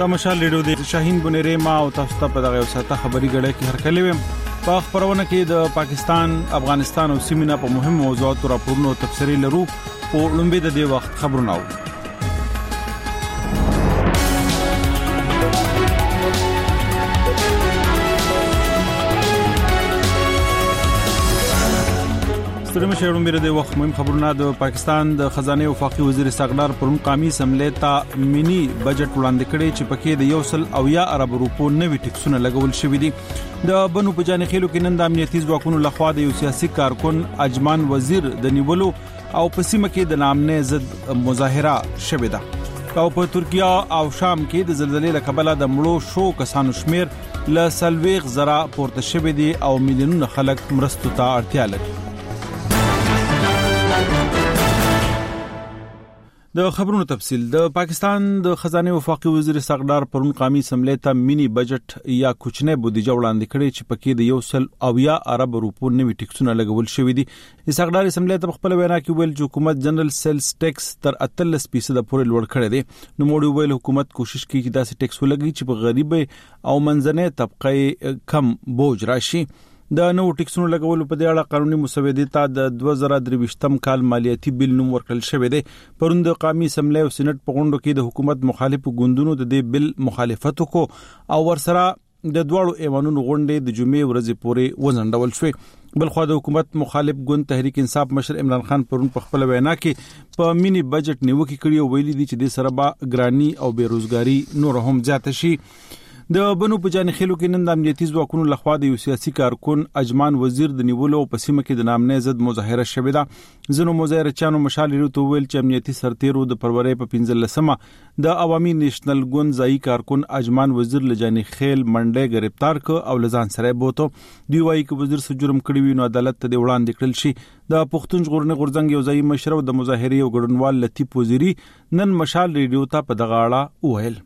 د مشال ریډیو د شاهین بنيره ما او تاسو ته په دغه وساته خبري غړې کې هر کله ویم په خبرونه کې د پاکستان افغانستان او سیمه په مهم موضوعاتو راپورونو تفصیلي لرو او لومبه د دې وخت خبرونه او سترمه شهرون بیره د وخت مهم خبرونه د پاکستان د خزانه وفاقي وزیر استقلال پرون قومي سملې ته مینی بجټ وړاندې کړي چې پکې د 100 ارب روپو نوي ټیکسونه لګول شوې دي د بنو پجانې خېلو کې نن د امنیتي ځواکونو لخوا د یو سیاسي کارکون اجمان وزیر د نیولو او په سیمه کې د نامنه ضد مظاهره شوې ده او په ترکیه او شام کې د زلزلې له کبله د مړو شو کسانو شمیر ل سلويغ زرا پورته شوې دي او میلیونونه خلک مرستو ته اړتیا لري د خبرونو تفصیل د پاکستان د خزانه وفاقي وزیر استقلال پرون قومي سملې ته مینی بجټ یا کوچنی بودیجه وړاندې کړي چې پکې د 100 ارب روپو نوي ټیکسونه لګول شوې دي استقلال سملې ته خپل وینا کې ویل چې حکومت جنرال سیلز ټیکس تر 13% پورې لوړ کړی دی نو موږ ویل حکومت کوشش کوي چې داسې ټیکس ولګي چې په غریب او منځنۍ طبقه کم بوج راشي د نو ټیکسونو لګولو په دې اړه قانوني مسودې ته د 2023م کال مالیاتي بیل نوم ورکړل شوی دی پروند قومي سملې او سېنات په غونډو کې د حکومت مخالفو ګوندونو د دې بیل مخالفت وکړو او ورسره د دوړو ایوانونو غونډې د جمعې ورځې پورې وزندول شوې بلخو د حکومت مخالف ګوند تحریک انصاف مشر عمران خان پرون په خپل وینا کې په مینی بجټ نیوکه کړې او ویلي دي چې د سره با ګرانی او بیروزګاری نور هم زیات شي د بنو پجانې خېلو کې نن د امنیتي ځواکونو لخوا د یو سیاسي کارکون اجمان وزیر د نیولو په سیمه کې د نامنه ضد مظاهره شوې ده زنو مظاهره چانو مشال لري ته ویل چې امنیتي سرتیرو د پرورې په 15مه د عوامي نېشنل ګوند ځای کارکون اجمان وزیر لجاني خېل منډه گرفتار ک او لزان سره بوته دی وایي چې وزیر سجرم کړی وي نو عدالت ته وړاندې کړل شي د پښتون ژغورنې غورځنګ یو ځای مشر د مظاهره او ګډونوال لطیف وزیری نن مشال ریډیو ته په دغه اړه وویل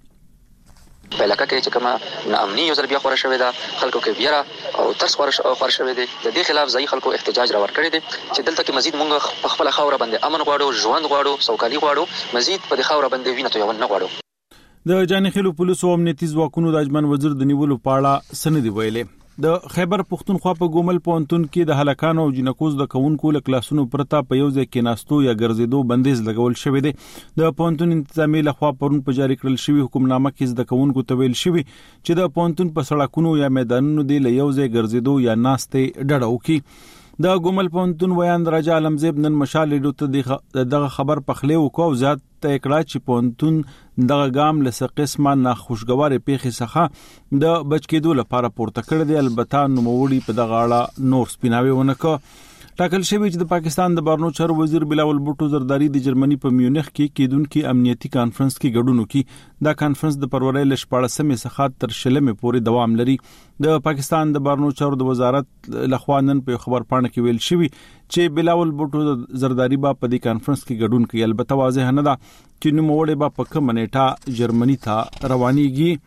په علاقه کې چې کومه ناامني یو ځل بیا خورا شوې ده خلکو کې بیره او ترس خورا شوې دي د دې خلاف ځای خلکو احتجاج راوړ کړی دي چې دلته کې مزید مونږ په خپل خاور باندې امن غواړو ژوند غواړو سوکالي غواړو مزید په دې خاور باندې وینې تویول نه غواړو د جاني خېلو پولیسو او امنیتي ځواکونو د اجمان وزیر د نیولو پاړه سندې ویلې د خیبر پختونخوا په ګومل پونتون کې د هلاکانو او جنکوز د کونکو له کلاسونو پرتا په یو ځای کې ناستو یا ګرځېدو بندیز لګول شوی دی د پونتون انتظامی لخوا پرون په جاری کړل شوی حکمنامه کې د کونکو ته ویل شوی چې د پونتون په سړکونو یا میدانونو دی له یو ځای ګرځېدو یا ناستې ډډه وکړي د ګومل پونتون ویان راجا عالمزیب نن مشال لیدو ته دغه خبر پخلی وکاو زیات تکړه چې پونتون دغه ګام له قسمه ناخوشګوار پیښې څخه د بچ کېدو لپاره پورته کړ دی البته نوموړي په دغه اړه نور سپیناوي ونکړه ټاکل شوی چې د پاکستان د بارنو چارو وزیر بلاول بوټو زرداری د جرمني په میونخ کې کېدونکو امنیتي کانفرنس کې ګډون وکړي دا کانفرنس د فروری ل 14مې څخه تر 16مې پورې دوام لري د پاکستان د بارنو چارو د وزارت لخوا نن په خبر پاڼه کې ویل شوی چې بلاول بوټو زرداری با په دې کانفرنس کې ګډون کوي البته واضح نه ده چې نوموړي با په کوم نیټه جرمني ته روانيږي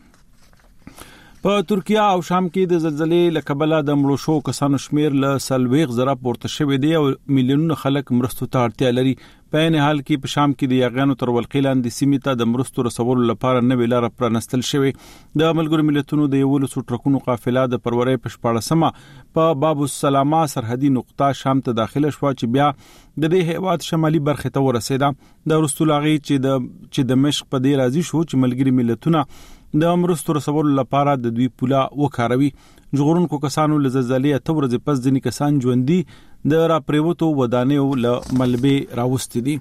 په ترکیه او شام کې د زلزلې له کبله د مړو شو کسانو شمیر له سلويغ زرا پورته شوې دي او میلیونونه خلک مرستو ته اړتیا لري په نه حال کې په شام کې د یاغانو تر ولقیلان د سیمې ته د مرستو رسولو لپاره نوې لار پرانستل شوې د ملګرو ملتونو د یو لسو ټرکونو قافله د پرورې په 14مه په باب السلامه سرحدي نقطه شام ته داخله شو چې بیا د دې هیواد شمالي برخه ته ورسېده د رستولاغي چې د مشق په دې راضي شو چې ملګري ملتونه د مرستو رسولو لپاره د دوی پولا وکاروي ژغورونکو کسانو له زلزلې ته ورځ پس ځینې کسان ژوندۍ د را پریوتو ودانیو له ملبه راوستي دي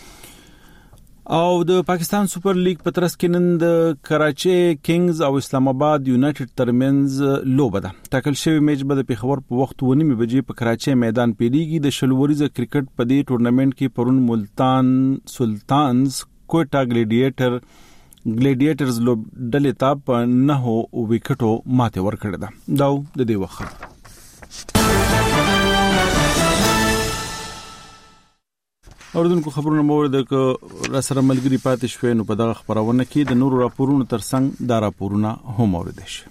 او د پاکستان سپر لیګ په ترڅ کې نن د کراچي کینګز او اسلام آباد یونایټډ ترمنځ لوبه ده ټاکل شوی میچ به د پیښور په وخت 9:30 بجې په کراچي میدان پیډیږي د شلوريزه کرکټ په دې ټورنمنت کې پرون ملتان سلطانز کوټا ګلیډیټرز لوب ډلې ته په 9 وکټو ماته ورکړه ده دا د دې وخت اوردونکو خبرونه مورد ک رسره ملګری پاتې شوي نو په دغه خبرونه کې د نورو راپورونو ترڅنګ دا راپورونه هم اوریدل شي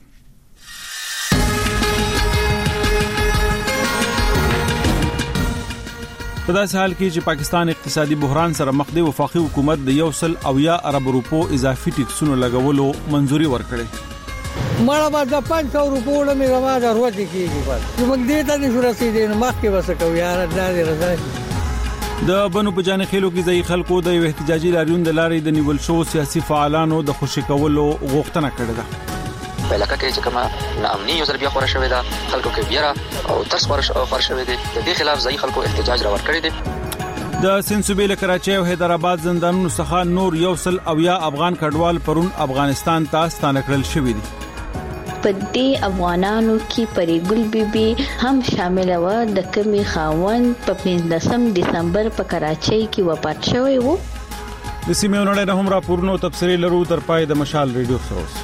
په داسې حال کې چې پاکستان اقتصادي بحران سره مخ دی، وفاقي حکومت د 180 ارب روپو اضافي ټیکسونو لګولو منځوري ورکړې. مړه بعد 500 روپو له روا ضرورت کیږي، بس موږ دې ته نشو رسیدې، نو مخکې وسه کو یار الله دې رضا. د بنو په جانې خېلو کې ځای خلکو د احتجاجي لاریون د لارې د نیول شو سیاسي فعالانو د خوشی کولو غوښتنه کړې ده. په علاقه کې چې کومه ناامني یو ځل بیا خوره شوې ده، خلکو کې بیره او ترس خوره شوې ده. د دې خلاف ځای خلکو احتجاج راوړ کړی دی. د سند صوبې له کراچۍ او حیدرآباد زندانونو څخه نور 180 افغان کډوال پرون افغانستان ته ستانه کړل شوې دي. په دې افغانانو کې پریګل بیبي هم شامل و، د کمی خاوند په 15 دسمبر په کراچۍ کې وفات شوی وو. د سیمې نړۍ نه هم راپورونه تبصرې لرو تر پای د مشال ریډیو سره.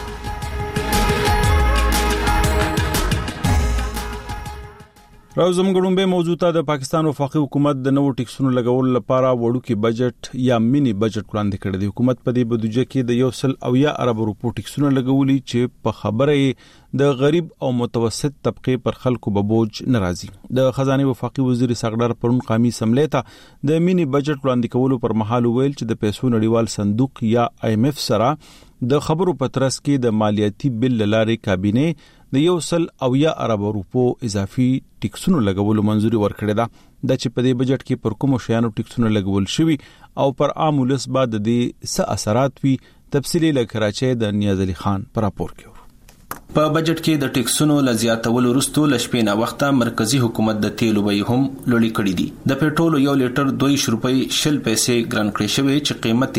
راوزم ګړومبه موضوعه د پاکستان وفاقي حکومت د نوو ټیکسونو لګولو لپاره وړوکی بجټ یا مینی بجټ وړاندې کړی دی. حکومت په دې بودیجه کې د 180 ارب روپو ټیکسونو لګولي چې په خبره د غریب او متوسط طبقه پر خلکو به بوج ناراضي. د خزانه وفاقي وزیر ساغډر پرون قومي سملې ته د مینی بجټ وړاندې کولو پر مهال ویل چې د پیسو نړیوال صندوق یا IMF سره د خبرو پترس کې د مالیاتي بل لارې کابینه د 180 ارب روپو اضافي ټیکسونو لګولو منځوري ورکړه ده. د چې په دې بجټ کې پر کوم شیانو ټیکسونو لګول شوی او پر عام ولس بعد د څه اثرات وی، تفصیلی له کراچۍ د نیاز علي خان پر راپور کې. په بجټ کې د ټیکسونو لزیاتولو وروسته لشپې نه وخته مرکزی حکومت د تیلو بیې هم لوړې کړې دي. د پېټرول یو لیټر 2 روپۍ 60 پیسې ګران کړی شوی چې قیمت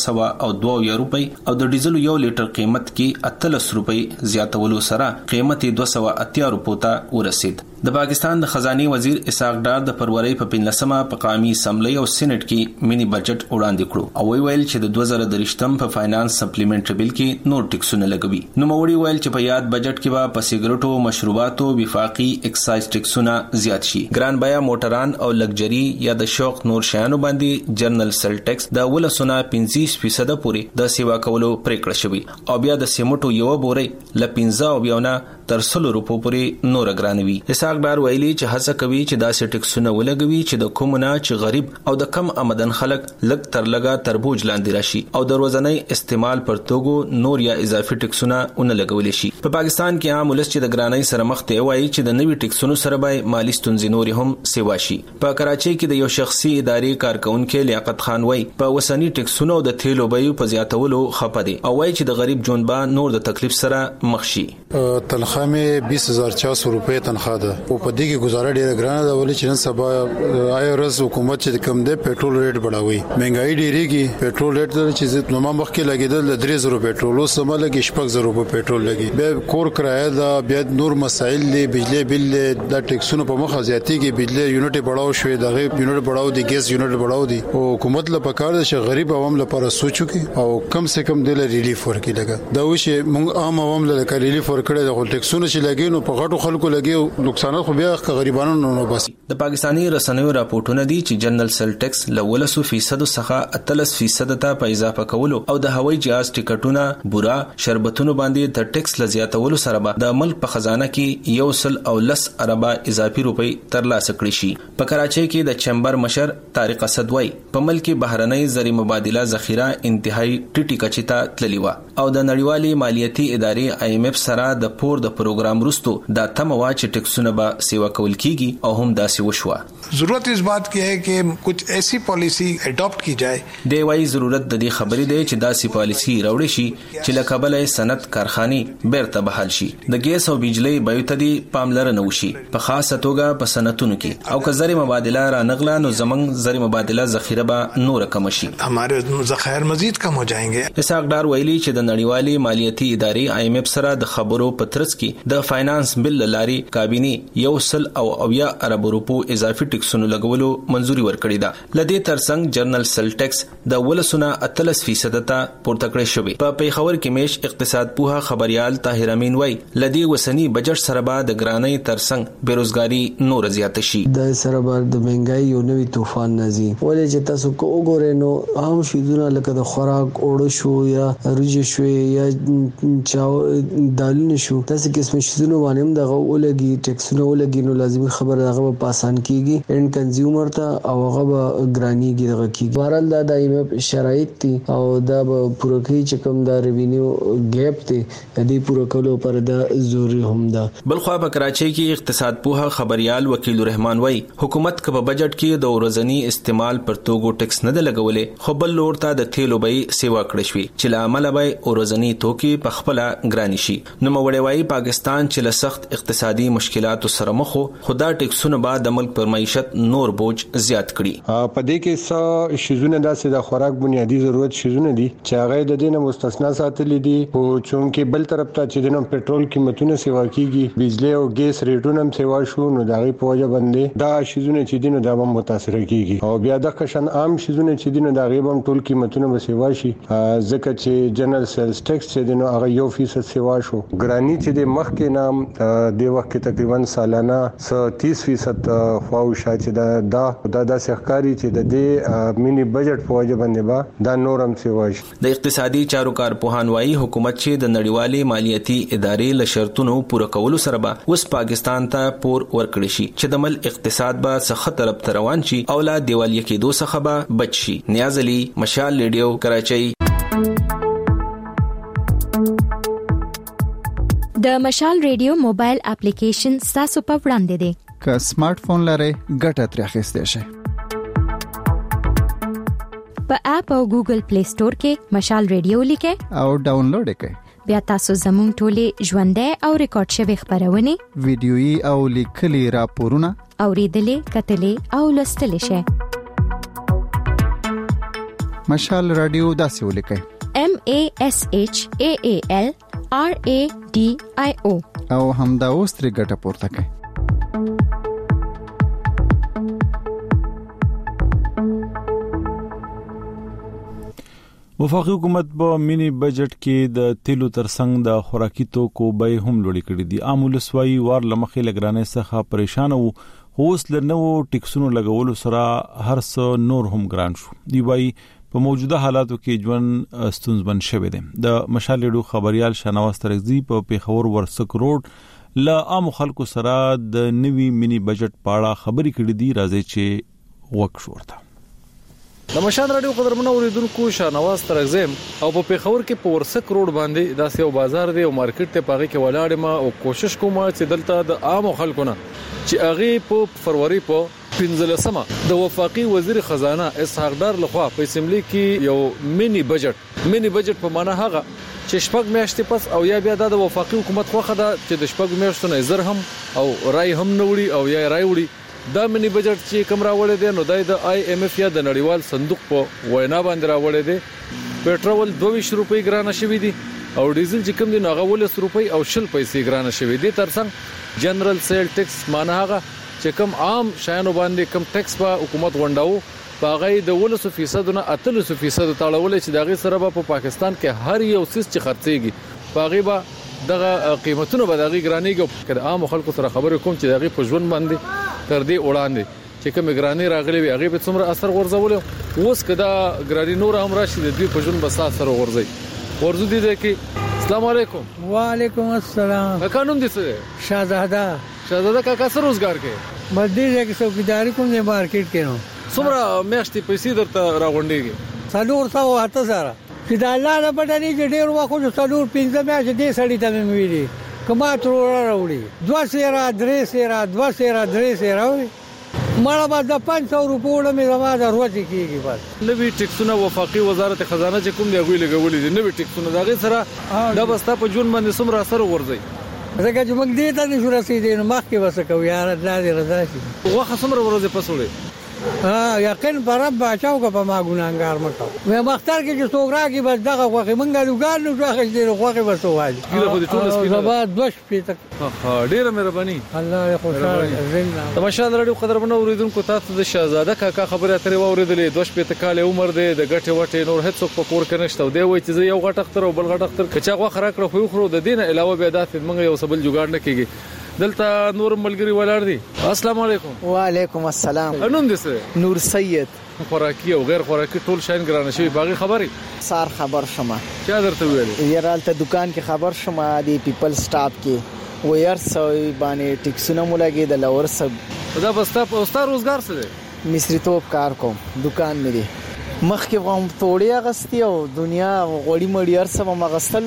202 روپۍ او د ډیزل یو لیټر قیمت کې 38 روپۍ زیاتولو سره قیمت 280 روپو ته ورسید. د پاکستان د خزانه وزیر اسحاق ډار د فروری په 15مه په قومي اسمبلی او سېنات کې مینی بجټ وړاندې کړو او ویل چې د 2023 په فاینانس سپلیمنټری بل کې نور ټیکسونه لګوي. نو موري ویل چې په یاد بجټ کې به په سیګریټو، مشروباتو، وفاقي اکسایز ټیکسونه زیات شي. ګران بیا موټران او لګجري یا د شوق نور شیانو باندې جنرال سل ټیکس د 15% پورې د سیوا کولو پریکړه شوی او بیا د سیمټو یو بوري ل 15 تر 100 روپو پورې نور ګرانوي. اسحاق ډار ویلي چې هڅه کوي چې داسې ټیکسونه ولګوي چې د کومونه چې غریب او د کم آمدن خلک لږ تر لږه تربوج لاندې راشي او د ورځنی استعمال پر توګو نور یا اضافي ټیکسونه اون لګول شي. په پاکستان کې عام ولس چې د ګرانۍ سره مخ ته وایي چې د نوي ټیکسونو سره به مالی ستونزې نور هم سیوا شي. په کراچۍ کې د یو شخصي ادارې کارکونکو لیاقت خان وایي په وسنی ټیکسونو د تیلو بیو په زیاتولو خپه دي او وایي چې د غریب ژوند به نور د تکلیف سره مخ شي. تنخواه مې 20400 روپے تنخواه ده او په دې کې گزاره ډیره ګرانه ده ولې چې نن سبا IRS حکومت چې کم ده پېټرول ریټ بڑھاوي، مهنګای ډیریږي. پېټرول ریټ د چې نو مخ کې لګیدل 3000 پېټرول او سم لګي 6000 روپے پېټرول لګي. به کور کرایه ده، بیا نور مسایل دي، بجلی بل د ټیکسونو په مخه زیاتی کې بجلی یونټ بڑھاو شوی، دغه یونټ بڑھاو دي، ګیس یونټ بڑھاو دي او حکومت له پکار ده چې غریب عوام لپاره سوچو کې او کم سے کم د ریلیف ورکړي. لګا دا وشه موږ عام عوام له ریلیف ورکړي د ټیکسونو چې لګي نو په غټو خلکو لګي نقصانات خو بیا غریبانو نه بس. د پاکستاني رسنیو راپورټونه دي چې جنرال سل ټیکس ل 18% څخه 13% ته په اضافه کولو او د هوایي جهاز ټیکټونه، بورا، شربتونو باندې د ټیکس لزیاتولو سره به د ملک په خزانه کې 110 ارب اضافي روپۍ ترلاسه کړي شي. په کراچۍ کې د چمبر مشر طارق اسد وای په ملک بهرنۍ زری مبادله ذخیره انتهایی ټیټی کچې ته تللی و او د نړیوالې مالیاتي ادارې IMF سره د پور د پروګرام رستو دا تموا چې ټیکسونه به سیوا کول کیږي او هم داسې وشوه. ضرورت اس بات کی ہے کہ کچھ ایسی پالیسی اڈاپٹ کی جائے. دی وايي ضرورت د دې خبرې دی چې داسې پالیسی راوړي شي چې له کبله صنعت کارخانه بیرته بحال شي، د ګیس او بجلی بیو ته دی پاملرنه وشي په خاصه توګه په صنعتونو کې او که زری مبادله را نغلا نو زمنګ زری مبادله ذخیره به نور کم شي، ہمارے ذخائر مزید کم ہو جائیں گے. اسحاق ډار ویلي چې د نړیوالې مالیاتي ادارې IMF سره د خبرو پترس کې د فاینانس بل لاري کابینه 180 ارب روپو اضافي ټیکسونو لګولو منځوري ورکړی ده. لدې ترڅنګ جنرال سل ټیکس د 18% ته پورته کړی شوی. په پیښور کې میش اقتصاد پوها خبريال طاهر طاهر امین وای لدی وسنی بجټ سره به د ګرانۍ ترڅنګ بیروزګاری نور زیات شي. د سره به د مهنګای یو نوې طوفان نازي ولې چې تاسو کو وګورئ نو عام شیدونه لکه د خوراک اوړه شو یا روجي شو یا چاو دالونه شو تاسو قسم شیدونه باندې دغه ولګي ټیکسونه ولګي نو لازمي خبره دغه په آسان کیږي اند کنزیومر ته او هغه به ګرانیږي دغه کیږي. بهرحال دا دایمه شرایط دي او دا به پوره کوي چې کوم دا ریوینیو ګیپ دی دې پوره کولو پر دا ضروري هم ده. بلخوا په کراچۍ کې اقتصاد پوها خبريال وکیل رحمان وای حکومت کبه بجټ کې د ورځنی استعمال پر توګو ټیکس نه لګولې خو بل لور ته د تیلو بې سیوا کړې شوې چې لامل به ورځنی توکي په خپل ګرانی شي. نو موړې وای پاکستان چې له سخت اقتصادي مشکلاتو سره مخ خدا ټیکسونه بعد د ملک پر معیشت نور بوج زیات کړي. په دې کې څه شیزونه داسې د خوراک بنیادی ضرورت شیزونه دي چې هغه د دینه مستثنا ساتل دي او چونکه بل طرف ته چې د پېټرول قیمتونه سیوا کیږي بجلی او ګیس ریټونه هم سیوا شو نو دا غي په وجه باندې دا شیزونه چې دینه دا هم متاثر کیږي او بیا د قشن عام شیزونه چې دینه دا غي هم ټول قیمتونه به سیوا شي ځکه چې جنرال سیلز ټیکس چې دینه هغه 1% سیوا شو. ګرانی چې د مخ کې نام د وخت کې تقریبا سالانه 30% خواوشا چې دا سحکاری چې د دې مینی بجټ په وجه باندې با دا نورم سیوا شي. د اقتصادي چارو کارپوهان وايي حکومت چې د نړیوالې مالیاتي ادارې له شرطونو پوره کولو سره به اوس پاکستان ته پور ورکړي شي چې د مل اقتصاد به څخه طرف روان شي او لا دیوالیه کې دوه څخه به بچ شي. نیاز علي مشال ریډیو کراچۍ. د مشال ریډیو موبایل اپلیکیشن تاسو په وړاندې دی که سمارټ فون لرئ ګټه ترې اخیستئ شئ. په اپ او ګوګل پلی سٹور کې مشال ریډیو لیکئ او ډاونلوډ کړئ. بیا تاسو زموږ ټولې ژوندۍ او ریکارډ شوی خبرونه ویډیويي او لیکلي راپورونه اوریدلې کتلې او لوستلې شئ. مشال رادیو داسې ولیکئ MASHAAL RADIO او همدا اوس ترې ګټه پورته کړئ. وفاقي حکومت په مینی بجټ کې د تیلو ترڅنګ د خوراکي توکو بیې هم لوړې کړې دي. عام ولسوي وار لمخې لګرانې څخه پریشان وو اوس له نوو ټیکسونو لګولو سره هر څه نور هم ګران شو. دی وايي په موجوده حالاتو کې ژوند ستونزمن شوی دی. د مشال ریډیو خبريال شناواز ترغزي په پیښور ورسک روډ له عام خلکو سره د نوي مینی بجټ په اړه خبرې کړې دي. راځي چې وک شورته د مشال رادیو قدرمنو اوریدونکو شناواز ترغزم او په پیښور کې په ورسک روډ باندې داسې یو بازار دی او مارکیټ ته پاغي کې ولاړ ما او کوشش کوم چې دلته د عام خلکو نه چې هغه په فروری په 15 د وفاقي وزیر خزانه اسحاق ډار لخوا په اسمبلی کې یو مینی بجټ په معنا هغه چې شپږ میاشتې پس او یا بیا د وفاقي حکومت خوخه ده چې د شپږ میاشتو نه زر هم او رای هم نوړي او یا رای وړي. دا منی بجټ چې کوم راوړی دی نو د IMF یا د نړیوال صندوق په وینا باندې راوړی دی. پېټرول 22 روپۍ ګرانه شوی دی او ډیزل چې کوم دی نو هغه 20 روپۍ او 20 پیسې ګرانه شوی دی. ترڅنګ جنرال سیل ټیکس معنا هغه چې کوم عام شایانو باندې کوم ټیکس په حکومت غونډاو باغې د 18% نه 83% تاړول چې دغه سره په پاکستان کې هر یو سیس چې خرڅيږي باغې به دغه قیمتونه به دغه ګرانېږي. کله عام خلکو سره خبرې کوم چې دغه په ژوند باندې تر دې وړاندې چې کوم ګرانی راغلي وي هغه په څومره اثر ورزول اوس کدا ګرانی نور هم راشي د دې په ژوند بس اثر ورزو دي کې. السلام علیکم. وعلیکم السلام. قانون دي څه شهزاده کاکا سره روزګار کې مزدور کې څوکیداری کوم نه مارکیټ کې نو څومره میاشتې پیسې درته راغونډيږي 408 چې د الله نه پټني چې ډېر وخت جو 4-5 میاشتې دې سړی ته مې ویلي کما تر راوړي 2 سیرا 3 سیرا 2 سیرا 3 سیرا مړه بعد د 500 روپو له مې زما ضرورت کیږي. بس لوي ټیکسونه وفاقي وزارت خزانه چې کوم دی غوي لګولې دي نوي ټیکسونه دغه سره د بستا په جون باندې سمره اثر ورځي. زګه چې موږ دې ته نشو رسیدې نو مخکې وسکو یار الله دې رضا شي. واخه سمره ورځي پسولې یقین پر رب بچاو که په ما ګناګار مکو مې مختار کې چې څوک راګي بس دغه خوخه مونږه لګار نو ځخه دې خوخه وسوال کله خو دې ټول سپینه زبا دوش پیته ډیره مهرباني الله خوشاله زنده تماشا رادیو قدرمنو اوریدونکو تاسو د شاهزاده کاکا خبره اترې واوریدلې دوش پیته کال عمر دې د غټه وټه نور هیڅ په کور کې نشته دی وای چې یو غټ اختر او بل غټ اختر کچا غوخه راکړه خو خو د دین علاوه به داسې موږ یو سبل جوړ نه کیږي دلته نور ملګری ولاړ دي. السلام علیکم. وعلیکم السلام. انوم دې څه؟ نور سید. خوراکي او غیر خوراکي ټول شاین ګرانه شوی باغی خبري سار خبر شمه چا درته ویل یارالته دکان کې خبر شمه دی پیپل سٹاپ کې وير سوي باندې ټیکسونه مولګي د لور سب دا بستا اوستا روزګار څه دی مصری توپ کار کوم دکان مې دی مخکې قوم توړیا غستی او دنیا غوړی مړی ارسه مغستل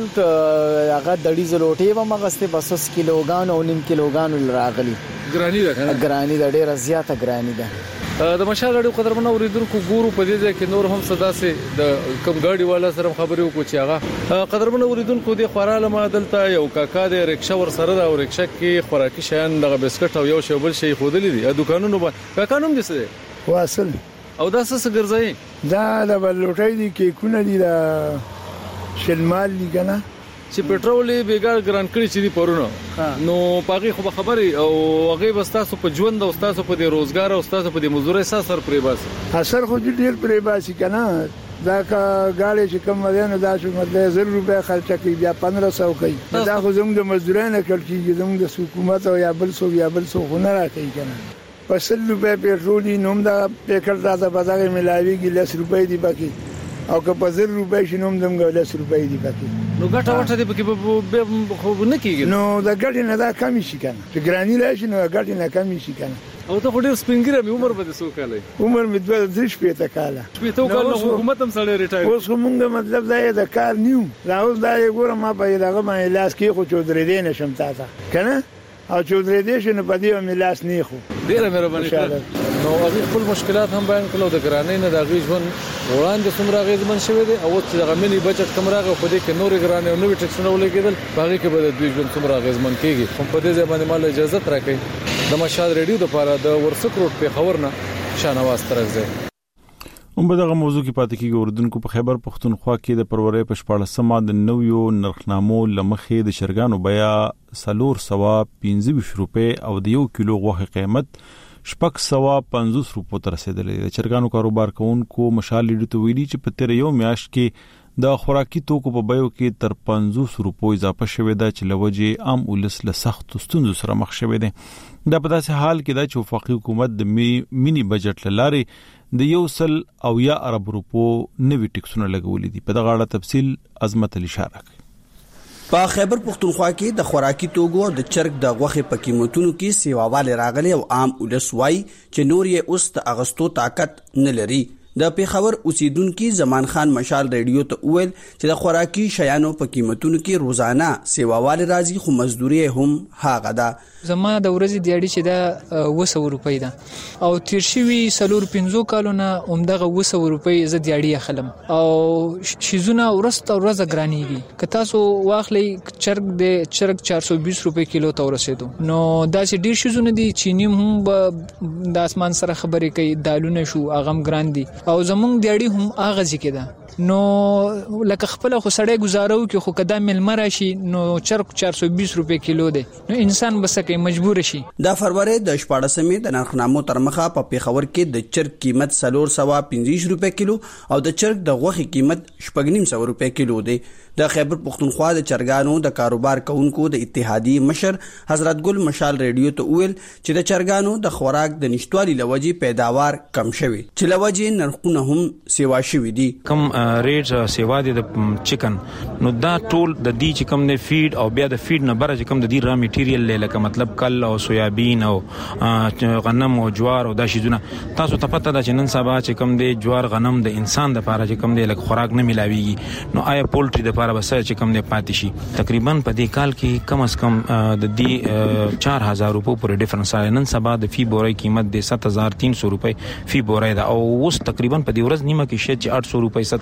هغه دړي زلوټي به مغسته بسوس کیلوګان او نیم کیلوګان راغلي ګرانی ده ګرانی ده ډیره زیاته ګرانی ده د مشال رادیو قدرمنو اوریدونکو ګورو په دې ځای کې نور هم صدا سي د کم ګاډي والا سره خبرې وکړو چې هغه قدرمنو اوریدونکو د خوراله ما دلته یو کاکا د رکشا ور سره دا رکشا کې خوراکي شیان د بسکټ او یو شی بل شی خودلې دي دکانونو باندې کاکا نوم دې څه واصل او دا څه ګرځي دا د بلوټای دي کیکونه دي دا شلمال دي کنه چې پېټرول بیګار ګران کړی چې دی پرونه نو پاغي خو خبري او هغه بستاسو په ژوند او استاسو په د روزګار او استاسو په د مزدوري اثر پرې باس اثر خو ډیر پرې باسي کنه دا کا غاړي چې کوم ودانه دا شو مطلب 1000 روپیا خرچ کوي بیا 1500 کوي دا خو زموږ د مزدورانو کړکیږي زموږ د حکومت او یا بل څو خونه راکړي کنه پس 100 روپیا پېټرول نوم دا پېکل راځه بازار ملاويږي 10 روپیا دی باقي او که په 1000 روپیا شنوم دمګه 10 روپیا دی باقي نو ګټه وټه دې پکې خو نه کیږي نو دا ګټه نه دا کمی شي کنه چې ګرانی راشي نو ګټه نه کمی شي کنه او ته ډېر سپینګره مې عمر به څو کاله عمر مې 23 کاله حکومت هم سره ریټایر اوس موږ مطلب دا د کار نیو راوځ دا یو ما په دغه باندې لاس کې خو چودري دي نشم تاسو کنه او چودري دي شنو په دې باندې لاس نه خو ډېر مهرباني نو هغه خپل مشکلات هم بیان کړو د ګرانۍ نه د غیژون وړاندې څومره غیزمن شوی دی او چې د غمنی بجټ کم راغی په دې کې نور ګرانۍ او نوې ټیکسونه ولګیدل باغې کې به د دوی ژوند څومره غیزمن کیږي هم په دې ځای باندې مال اجازه راکړي د مشال ریډیو لپاره د ورسک روډ په خبر نه شانواز ترغځي هم په دغه موضوع کې پاتې کیږي اوردونکو په خیبر پختونخوا کې د پرورې په 14مه د نویو نرخنامو لمخې د شرګانو بیا 315 روپے او د 1 کیلو غوښه قیمت 650 روپو ته رسیدلې د چرګانو کاروبار کوونکو مشال لیډو ته ویلي چې په تیر یو میاشت کې د خوراکي توکو په بیو کې تر 50 روپو اضافه شوې ده چې لوجه عام ولس له سخت ستونزو سره مخ شوې ده دا په داسې حال کې ده چې وفاقي حکومت د مینی بجټ لاره د 100 ارب روپو نوي ټیکسونه لګولې دي په دغه اړه تفصیل عظمت علی اشاره کوي په خیبر پختونخوا کې د خوراکي توکو او د چرګ د غوښې په قیمتونو کې سیواواله راغلي او عام ولس وای چې نور یې اوس د اغستو طاقت نه لري د پیښور اوسیدونکو زمان خان مشال ریډیو ته ویل چې د خوراکي شیانو په قیمتونو کې روزانه سیواواله راځي خو مزدوري هم هاغه ده زما د ورځې دیاړي چې دا 200 روپۍ ده او تیر شوی 4-5 کالونه عمدغه 200 روپۍ ز دیاړي خلم او شیزونه ورسته ورځ ګرانیږي که تاسو واخلي چرګ 420 روپۍ کیلو ته ورسېدو نو دا چې ډیر شیزونه دي چینی هم د اسمان سره خبرې کوي دالونه شو اغم ګران دي او زمونږ دیاړي هم اغه ځکه ده نو لکه خپل خو سړی گزارو کې خو کدا مل مراشي نو چرګ 420 روپۍ کیلو ده نو انسان بس کې مجبور شي د فروری د 14مې د نرخنامو تر مخه په پیښور کې د چرګ قیمت 415 روپۍ کیلو او د چرګ د غوښې قیمت 950 روپۍ کیلو ده د خیبر پختونخوا د چرګانو د کاروبار کوونکو د اتحادیې مشر حضرت ګل مشال ریډیو ته ویل چې د چرګانو د خوراک د نشټوالي لوجي پیداوار کم شوی چې لوجي نرخونه هم سیوا شوی دي کم ریټ سیوا دي د چکن نو دا ټول د دې چې کم نه فیډ او بیا د فیډ نه بره چې کم د دې را میټیریل لکه مطلب کل او سویابین او غنم او جوار او دا شیزونه تاسو ته پته ده چې نن سبا چې کم دی جوار غنم د انسان د لپاره چې کم دی لکه خوراک نه ملاويږي نو آیا پولټری د لپاره بس چې کم دی پاتې شي تقریبا په دې کال کې کم از کم د دې 4000 روپو پورې ډیفرنس آی نن سبا د فی بورای قیمت د 7300 روپۍ فی بورای دا او اوس تقریبا په دې ورځ نیمه کې شې 800 روپۍ 700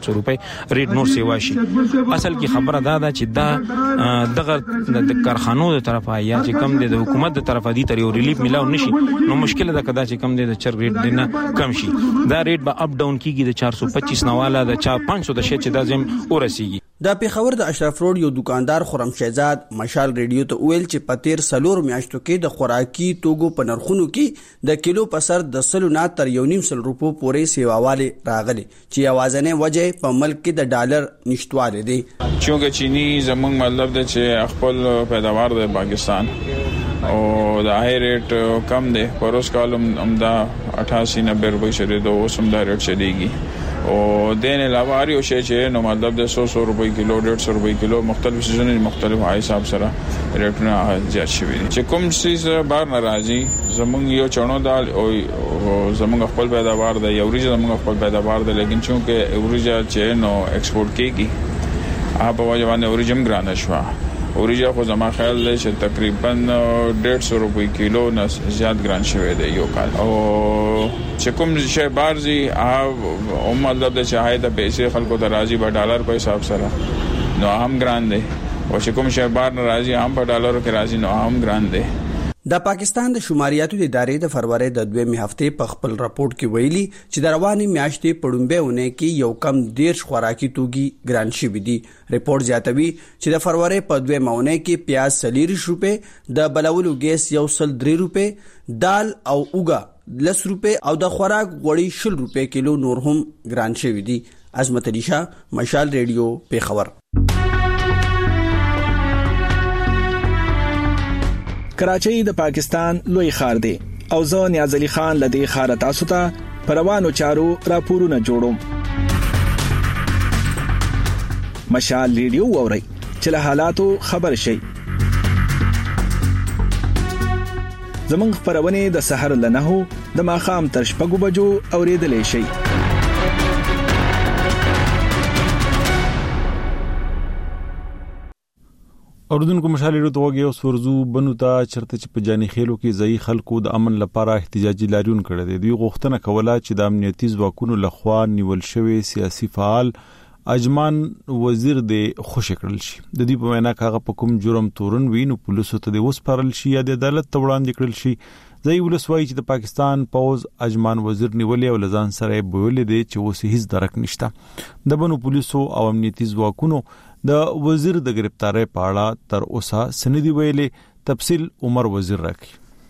700 روپۍ ریټ نور سیوا شي. اصل کې خبره دا چې دا دغه د کارخانو د طرفه یا چې کم د حکومت د طرفه دي تر یو ریلیف ملاو نشي نو مشکل ده کدا چې کم د چرګ ریټ دینه کم شي. دا ریټ به اپ ډاون کیږي د 425 نواله د 500 د شي چې دا زم ورسیږي. د پیښور د اشرف روډ یو دکاندار خرم شهزاد مشال ریډیو ته ویل چې پتیر سلور میاشتو کې د خوراکي توغو په نرخونو کې د کیلو په سر د 100 نه تر 1.5 روپو پورې سیواواله راغلي چې اوازنه وجه په ملک کې د ډالر نشټواله دي. چونکه چینی زمونږ مطلب د چې خپل پیداوار د پاکستان او د هاي ریټ کم دی پروس کالم امدا 88-90 روپے شری دو اوسم دا ریټ چلیږي او دین علاوه هر یو شی چې نو مطلب د 100 روپے کیلو 150 روپے کیلو مختلف سيزن مختلف حساب سره ریټونه زیات شوي دي. چې کوم سیز بار ناراضي زمونږ یو چونو دال او زمونږ خپل پیداوار د یوريج زمونږ خپل پیداوار د لیکن چونکه یوريج چې نو ایکسپورت کیږي په وجه باندې اوریجم ګرانه شو. اوریجا خو زما خیال دی چې تقریبا 150 روپے کیلو نه زیات ګران شوی دی یو کال. او چې کوم شی بارزي او مطلب د چاهي د پیسې خلکو ته راځي په ډالر په حساب سره نو هم ګران دی او چې کوم شی بار نه راځي هم په ډالرو کې راځي نو هم ګران دی. د پاکستان د شماریاتو د ادارې د فروری د 2 هفته په خپل راپورټ کې ویلي چې د رواني میاشتې پړومبهونه کې یو کم 10 خوراکي توکي ګران شوي دي. ریپورت زیاتوي چې د فروری په 2 ماونه کې پیاز 40 روپے د بلولو ګیس 103 روپے دال او اوګه 10 روپے او د خوراک غوړي 10 روپے کیلو نور هم ګران شوي دي. عظمت علي شاه مشال ریډیو پیښور. کراچۍ د پاکستان لوی ښار دی او زه نیاز علي خان لدی ښار تاسو ته پروانو چارو راپورونه جوړوم. مشال ریډیو ووري چې له حالاتو خبر شي. زمونږ خبرونه د سحر له 9 د ماخام تر 6 بجو اوریدلې شي. اوردونکو مشال ریډیو ته وګورئ او سورزو بنو ته چرته چې په جاني خېلو کې ځای خلکو د امن لپاره احتجاجي لاریون کړي دي. دوی غوښتنه کوله چې د امنیتي ځواکونو لخوا نیول شوی سیاسي فعال اجمان وزیر د خوش کړل شي. د دې په وینا کاغه په کوم جرم تورن وینو پولیسو ته د وسپارل شي یا د عدالت ته وړاندې کړل شي. ځای ولسوي چې د پاکستان پوز اجمان وزیر نیولې او لزان سره بویل دي چې اوس هیڅ درک نشته. د بنو پولیسو او امنیتي ځواکونو د وزیر د گرفتاری په اړه تر اوسه سندي ویلې. تفصیل عمر وزیر راکړي.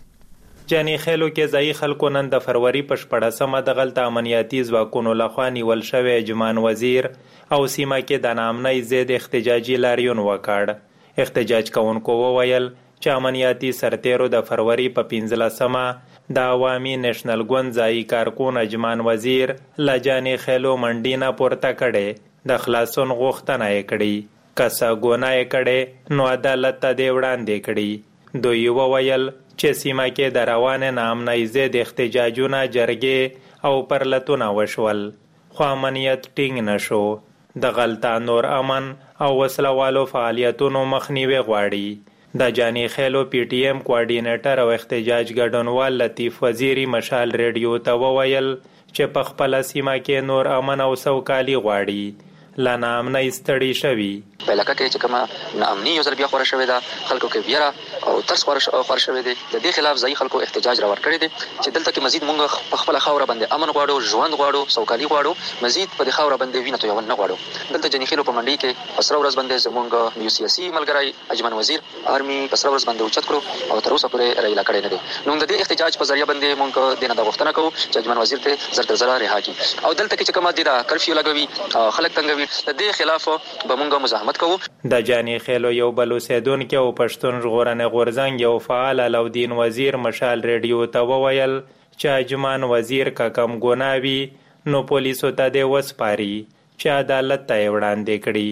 جاني خېلو کې ځای خلکو نن د فروری په 14مه د غلط امنیتي ځواکونو لخوا نیول شوی اجمان وزیر او سیمه کې د نامنۍ ضد احتجاجي لاریون وکړ. احتجاج کوونکو وویل چې امنیتي سرتیرو د فروری په 15مه د عوامي نېشنل ګوند ځای کارکون اجمان وزیر لجاني خېلو منډینا پورته کړي د خلاصون غوښتنه یې کړې. کسه ګناه یې کړې نو عدالت ته دې وړاندې کړي. دوی وویل چې سیمه کې د روان نامنۍ ضد احتجاجونه جرګې او پرلتونه وشول خو امنیت ټینګ نشو. د غلطه نور امن او وسلوالو فعالیتونو مخنیوي غواړي. د جاني خېلو پی ټی ایم کوارډینیټر او احتجاج ګډونوال لطیف وزیری مشال ریډیو ته وویل چې په خپل سیمه کې نور امن او سوکالي غواړي. لا نامنۍ ستړي شوي. په علاقه کې چې کومه ناامني یو ځل بیا خوره شوې ده خلکو کې ویره او ترس خوره شوې دي. د دې خلاف ځای خلکو احتجاج راوړ کړی دي چې دلته کې مزید مونږ په خپل خاوره باندې امن غواړو ژوند غواړو سوکالي غواړو مزید په دې خاوره باندې وینه تویول نه غواړو. دلته جنی خېلو په منډي کې پسره ورځ باندې زمونږ یو سیاسي ملګری اجمان وزیر آرمي پسره ورځ باندې اوچت کړو او تر اوسه پورې رایلا کړی نه دي. نو د دې احتجاج په ذریعہ باندې مونږ د نه غوښتنه کوو چې اجمان وزیر ته زر تر زر رها کړي او دلته کې چې کومه د کرفیو لګوي خلک تنګوي د دې خلاف به مونږ مزاحمت کوو. د جاني خېلو یو بل اوسیدونکي او پښتون ژغورنې غورځنګ یو فعال علاودین وزیر مشال ریډیو ته وویل چې اجمان وزیر کا کم ګناه وي نو پولیسو ته دې وسپاري چې عدالت ته وړاندې کړي.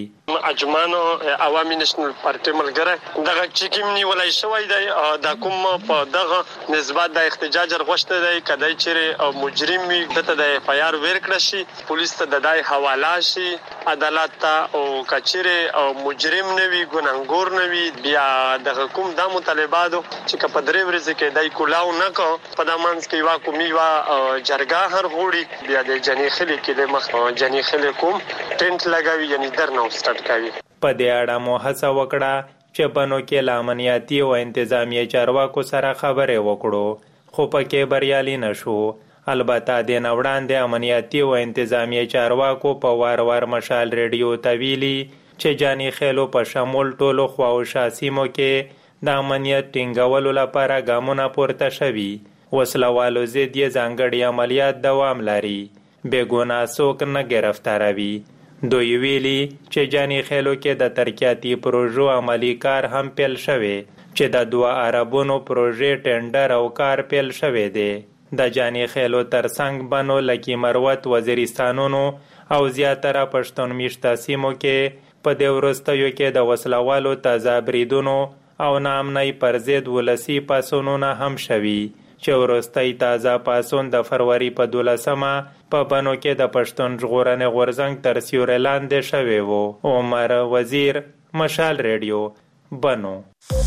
اجمان عوامي نېشنل پارټي ملګری دغه چې کوم نیولای شوی دی د کوم په دغه نسبت د احتجاج غوښته دی کدی چې مجرم وي دته د اف آی آر ورکړه شي پولیس ته د دای حواله شي عدالت ته او کچره او مجرم نه وي ګناهګور نه وي بیا د کوم د مطالباتو چې په درې ورځې کې دای کولاو نه کو په دمنځ کې وا کومي وا جرګه هر غوړي بیا د جنې خلې کې د مخ جنې خلې کوم ټینټ لګاوي یعنی درنو سٹارټ کوي په دې اړه مو هڅه وکړه چې بنو کې لامنیاتي او انتظامی چارواکو سره خبرې وکړو خو پکې بریالي نشو البته د نوړاندې امنیتي او انتظامی چارواکو په وار مشال ریډیو ته ویلي چې جاني خېلو په شمول ټولو خواوشا سیمو کې د امنیت ټینګولو لپاره ګامونه پورته شوي وسلوالو ضد یې ځانګړي عملیات دوام لري بېګناه څوک نه ګرفتاروي دوی ویلي چې جاني خېلو کې د ترقیاتي پروژو عملي کار هم پیل شوی چې د 2 اربونو پروژې ټینډر او کار پیل شوی دی د جاني خېلو ترڅنګ بنو لکی مروت وزیرستانونو او زیاتره پښتون میشته سیمو کې په دې وروستیو کې د وسلوالو تازه بریدونو او ناامنۍ پر ضد ولسي پاڅونونه هم شوي چې وروستی تازه پاڅون د فروری په 12مه په بنو کې د پښتون ژغورنې غورځنګ تر سیوري لاندې شوی و عمر وزیر مشال ریډیو بنو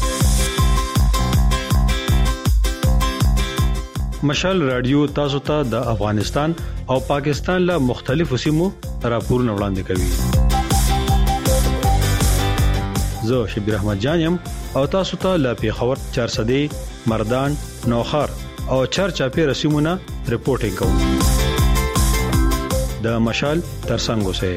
مشال رادیو تاسو ته د افغانستان او پاکستان له مختلفو سیمو راپورونه وړاندې کوي. زه شبیر احمد جانم او تاسو ته له پیښور 400 مردان نوخار او چرچاپی رسمونه رپورټینګ کوم. د مشال ترڅنګ اوسه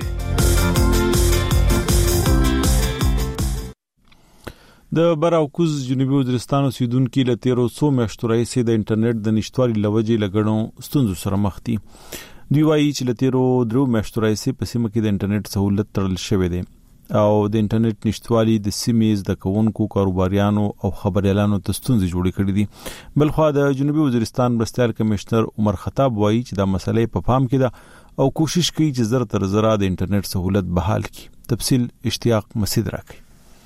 د براوکوز جنوبي وزیرستان اوسیدونکو له 1300 میاشتو راهیسې د انټرنیټ د نشټوالي لوجې لګړو ستونزو سره مخ دي. دوی وایي چې له 13 میاشتو راهیسې په سیمه کې د انټرنیټ سہولت تړل شوی دی او د انټرنیټ نشټوالي د سیمې د کوونکو کاروباریانو او خبريالانو ته ستونزې جوړې کړې دي. بلخو د جنوبي وزیرستان مرستیال کمشنر عمر خطاب وایي چې د مسلې په پام کې ده او کوشش کوي چې زر تر زر د انټرنیټ سہولت بحال کړي. تفصیل اشتیاق مسعود راکړي.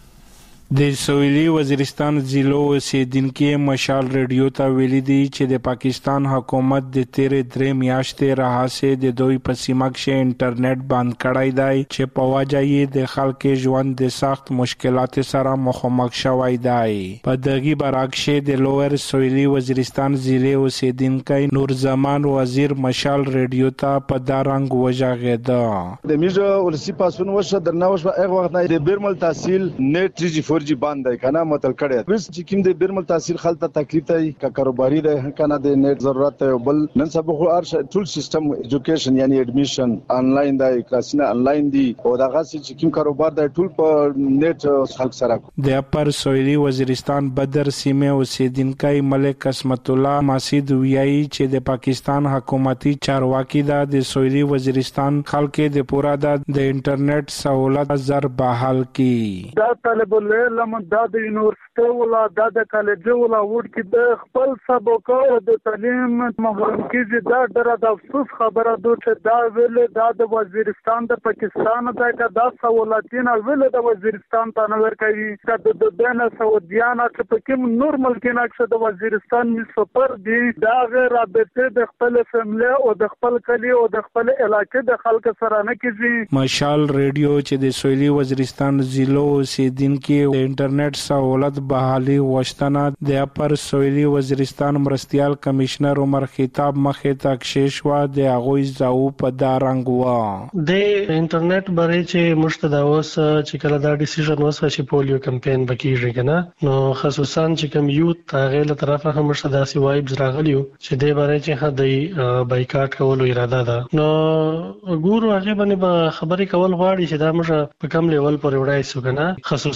د سویلي وزیرستان ضلع اوسیدونکو مشال ریډیو ته ویلي دي چې د پاکستان حکومت د 13 میاشتې راهیسې د دوی په سیمه کې انټرنیټ بند کړی دی چې په وجه یې د خلکو ژوند د سخت مشکلات سره مخامخ شوی دی. په دغه برعکس د لوور سویلي وزیرستان ضلع اوسیدونکو نور زمان وزیر مشال ریډیو ته په دارنګ وژغېده. د میجو ولسی پاسون وشه درناوش په هغه وخت نه د بیرمل تحصیل نت فورجی باندې کنه متل کړي وس چې کوم د بیرمل تحصیل خلته تکلیف دی کا کاروباري دی کنه د نیټ ضرورت دی بل نن سبا خو ارش ټول سیستم ایجوکیشن یعنی اډمیشن انلاین دی کلاسونه انلاین دی او دغه چې کوم کاروبار دی ټول په نیټ خلک سره. د اپر سویلي وزیرستان بدر سیمه اوسیدونکو ملک قسمت الله مسعود ویایي چې د پاکستان حکومتي چارواکي د سویلي وزیرستان خلکو د پورا د انټرنیټ سہولت زر بحال کی. دا طالب لمن دا د یونیورسيټي ولا دا د کالج ولا وډ کې د خپل سبق او د تعلیم محروم کیږي دا ډېر د افسوس خبره ده چې دا ویل دا د وزیرستان د پاکستان دا سہولتونه ویل د وزیرستان ته نه ورکوي چې د دنه سعودیانه چې په کوم نور ملکونه کې د وزیرستان سفر دي دا غیر رابطه د خپل فیملی او د خپل کلی او د خپل علاقې د خلکو سره نه کیږي. مشال ریډیو چې د سویلي وزیرستان ضلع اوسیدونکو د انټرنیټ سہولت بحالي وشتنه د اپر سویلي وزیرستان مرستیال کمشنر عمر خطاب مخې ته کښېښوا د هغوی ځاو په دارنګ و د انټرنیټ باره چې مشته دا اوس چې کله دا ډیسیژن وسه چې پولیو کمپاین بکیږي کنه نو خصوصا چې کوم یوت هغه له طرفه هم مشته داسي وایبز راغلیو چې د باره چې هدي بایکاټ کولو اراده ده نو ګورو هغه باندې خبرې کول غواړي چې دا موږ په کم لیول پورې وړای سو کنه خصوصا په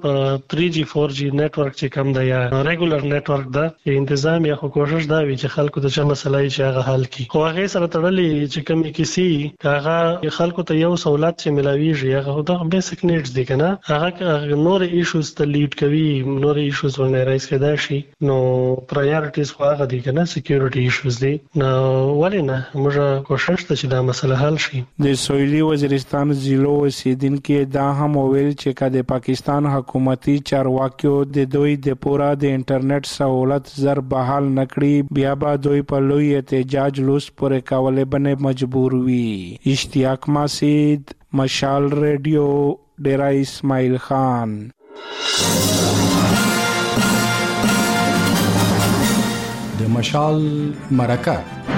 په 3G 4G نتورک چې کوم دی یا ریګولر نتورک دا انتظام یا کوشش دا وی چې خلکو د چا مسله یې هغه حل کړي. خو هغه سره تړلې چې کوم کیسي هغه خلکو ته یو سہولت چې ملاويږي هغه د بیسیک نیډز دي کنه هغه نور ایشوز ته لیډ کوي نور ایشوز ولنه رائز کېدای شي نو پرایورټیز خو هغه دي کنه سکیورټي ایشوز دي نو ولنه موږ کوشش ته چې دا مسله حل شي. د سویلي وزیرستان ضلع اوسیدونکو دا هم ویل چې کله پاکستان حکومتي چارواکیو د دوی د پورا د انټرنیټ سہولت زر بحال نکړي بیا به دوی په لوی احتجاج لوس پورې کولې باندې مجبور وي. اشتیاق ماسید مشال ریډیو ډیرا اسماعیل خان. د مشال مرکه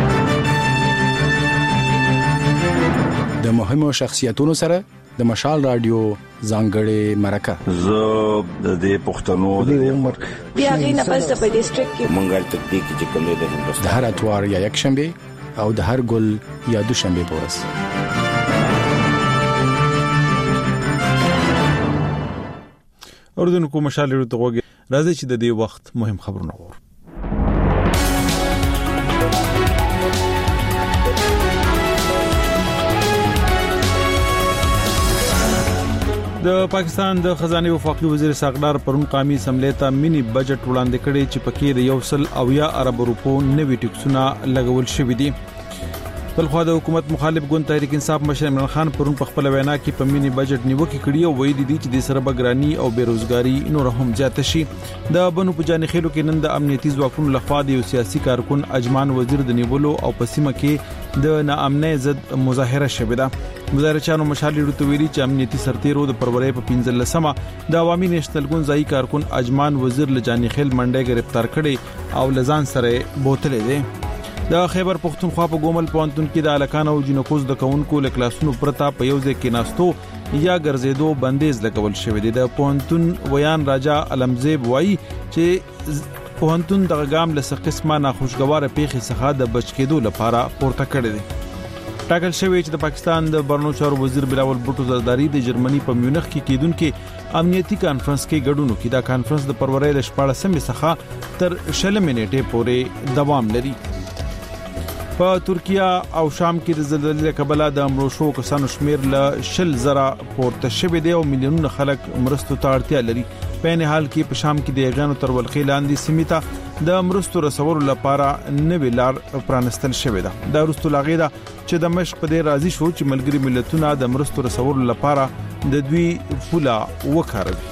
د مهمو شخصیتونو سره د مشال رادیو ځانګړې مرکه زه د پښتنو د عمر بیا غینه پس په ډیسټریکټ کې مونږه تکتیک چې کوم د هندوستان د هر اتوار یا یک شنبه او د هر ګل یا دوشنبه پورس. اوردونکو مشال ریډیو ته وګورئ راځي چې د دې وخت مهم خبرونه وګورو. د پاکستان د خزانه وفاقي وزیر ساقدار پرون قومي اسمبلی ته مینی بجټ وړاندې کړي چې پکې د 100 ارب روپو نوي ټیکسونه لګول شوې دي. بلخو د حکومت مخالف ګوند تحریک انصاف مشر عمران خان پرون په خپل وینا کې په مینی بجټ نیوکه کړې او ویلي دي چې د سره بګرانی او بیروزګاری نور هم زیات شي. د بنو په جانې خېلو کې نن د امنیتي ځواکونو لخوا د سیاسي کارکون اجمان وزیر د نیولو او پسیمه کې د ناامنۍ ضد مظاهره شوه ده. مظاهرچانو مشال ریډیو ته ویلي چې امنیتي سرتیرو د پرورې په 15مه د عوامي نېشنل ګوند ځای کارکون اجمان وزیر لجانی خیل منډه گرفتار کړي او لزان سره بوتلې دي. د خیبر پختونخوا په ګومل پونتون کې د الکان او جنکوز د کونکو لکلاسونو پرتا په یو ځای کې ناستو یا ګرځېدو بندیز لګول شوې دي. د پونتون ویان راجا علمزیب وایي چې پونتون د غام له قسمه ناخوشګوار پیښې څخه د بچ کېدو لپاره پورته کړی دی. ټاکل شوی چې د پاکستان د برنو چارو وزیر بلاول بوټو زرداری د جرمني په میونخ کې کېدونکو امنیتي کانفرنس کې ګډون وکړي. دا کانفرنس د پرورې د 14 څخه تر 16 نیټې پورې دوام لري. په ترکیه او شام کې د زلزلې کبله د امرو شو کسانو شمیر له 10,000 پورته شوی دی او میلیونونه خلک مرستو ته اړتیا لري. په نه حال کې په شام کې د غانو تر ولخې لاندې سیمه د مرستو رسولو لپاره نوې لار پرانستل شوې ده. دا رستو لاغې ده چې د مشق په دې راضي شو چې ملګری ملتونه د مرستو رسولو لپاره د دوی پولا وکاروي.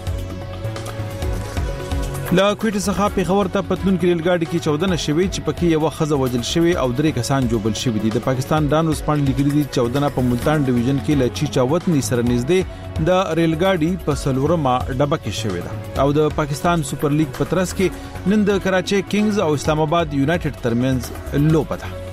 لا کوټه څخه په خبر ته پتلون کې ریلګاډي کې 14 شوي چې پکې یو خزه وجل شوی او 3 کسان جوبل شوی دي. د پاکستان دانو سپاند لیکلي دي 14 په ملتان ډیویژن کې لچی چاوت ني سره نږدې د ریلګاډي په سلورما ډبه کې شوی ده او د پاکستان سپر لیګ پترس کې نن د کراچي کینګز او اسلام آباد یونایټډ ترمنځ لوبه ده.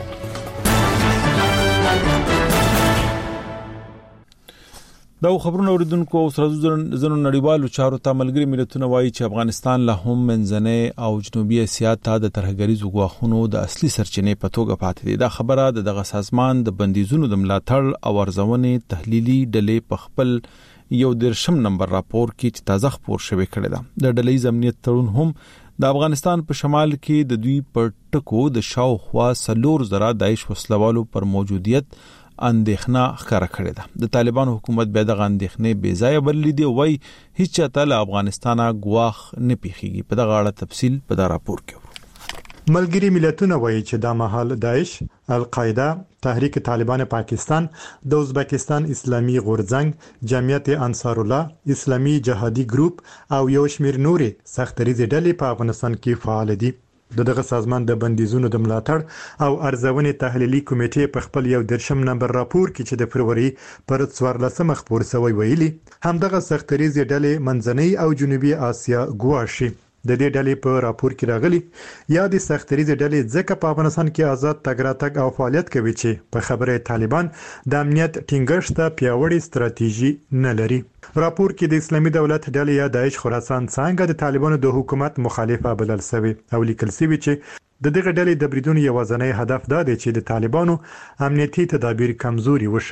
دا خبرونه اوریدونکو او سره زنو نړیوالو چارو ته ملګری ملتونه وایي چې افغانستان له هم منځنۍ او جنوبي اسیا ته د ترهګریزو غواخونو د اصلي سرچینې په توګه پاتې دي. دا خبره د دغه سازمان د بندیزونو د ملاتړ او ارزونې تحلیلي ډلې په خپل یو 13 نمبر راپور کې چې تازه خبر شوی کړی ده. د ډلې امنیت تړون هم د افغانستان په شمال کې د دوی پر ټکو د شاوخوا 4,000 داعش وسلوالو پر موجودیت اندېښنه ښکارا کړې ده. د طالبان حکومت به د اندېښنې بې ځای بللې دی وای هیڅ چاته له افغانستانه غواخ نه پیخيږي. په دغه اړه تفصیل په دا راپور کې ملګری ملتونه وایي چې دا مهال داعش، القاعده، تحریک طالبان پاکستان، د ازبکستان اسلامي غورځنګ، جمعیت انصار الله، اسلامي جهادي ګروپ او یو شمېر نورې سختریزې ډلې په افغانستان کې فعال دي. دغه سازمان د بندیزونو د ملاتړ او ارزونې تحلیلي کمیټې په خپل یو 13 نمبر راپور کې چې د فروری پر 14 خبر شوی ویلي همدغه سختریزې ډلې منځنۍ او جنوبي اسیا ګواښي. د دې ډلې په راپور کې راغلي یا د سختریزې ډلې ځکه په افغانستان کې آزاد تګ راتګ او فعالیت کوي چې په خبره طالبان د امنیت ټینګښت ته پیاوړی ستراتیژي نه لري. راپور کې د اسلامي دولت ډلې یا داعش خراسان څنګه د طالبانو د حکومت مخالفه بلل شوی او لیکل شوی چې د دغه ډلې د بریدونو یوازینی هدف دا دی چې د طالبانو امنیتي تدابیر کمزوري وشي.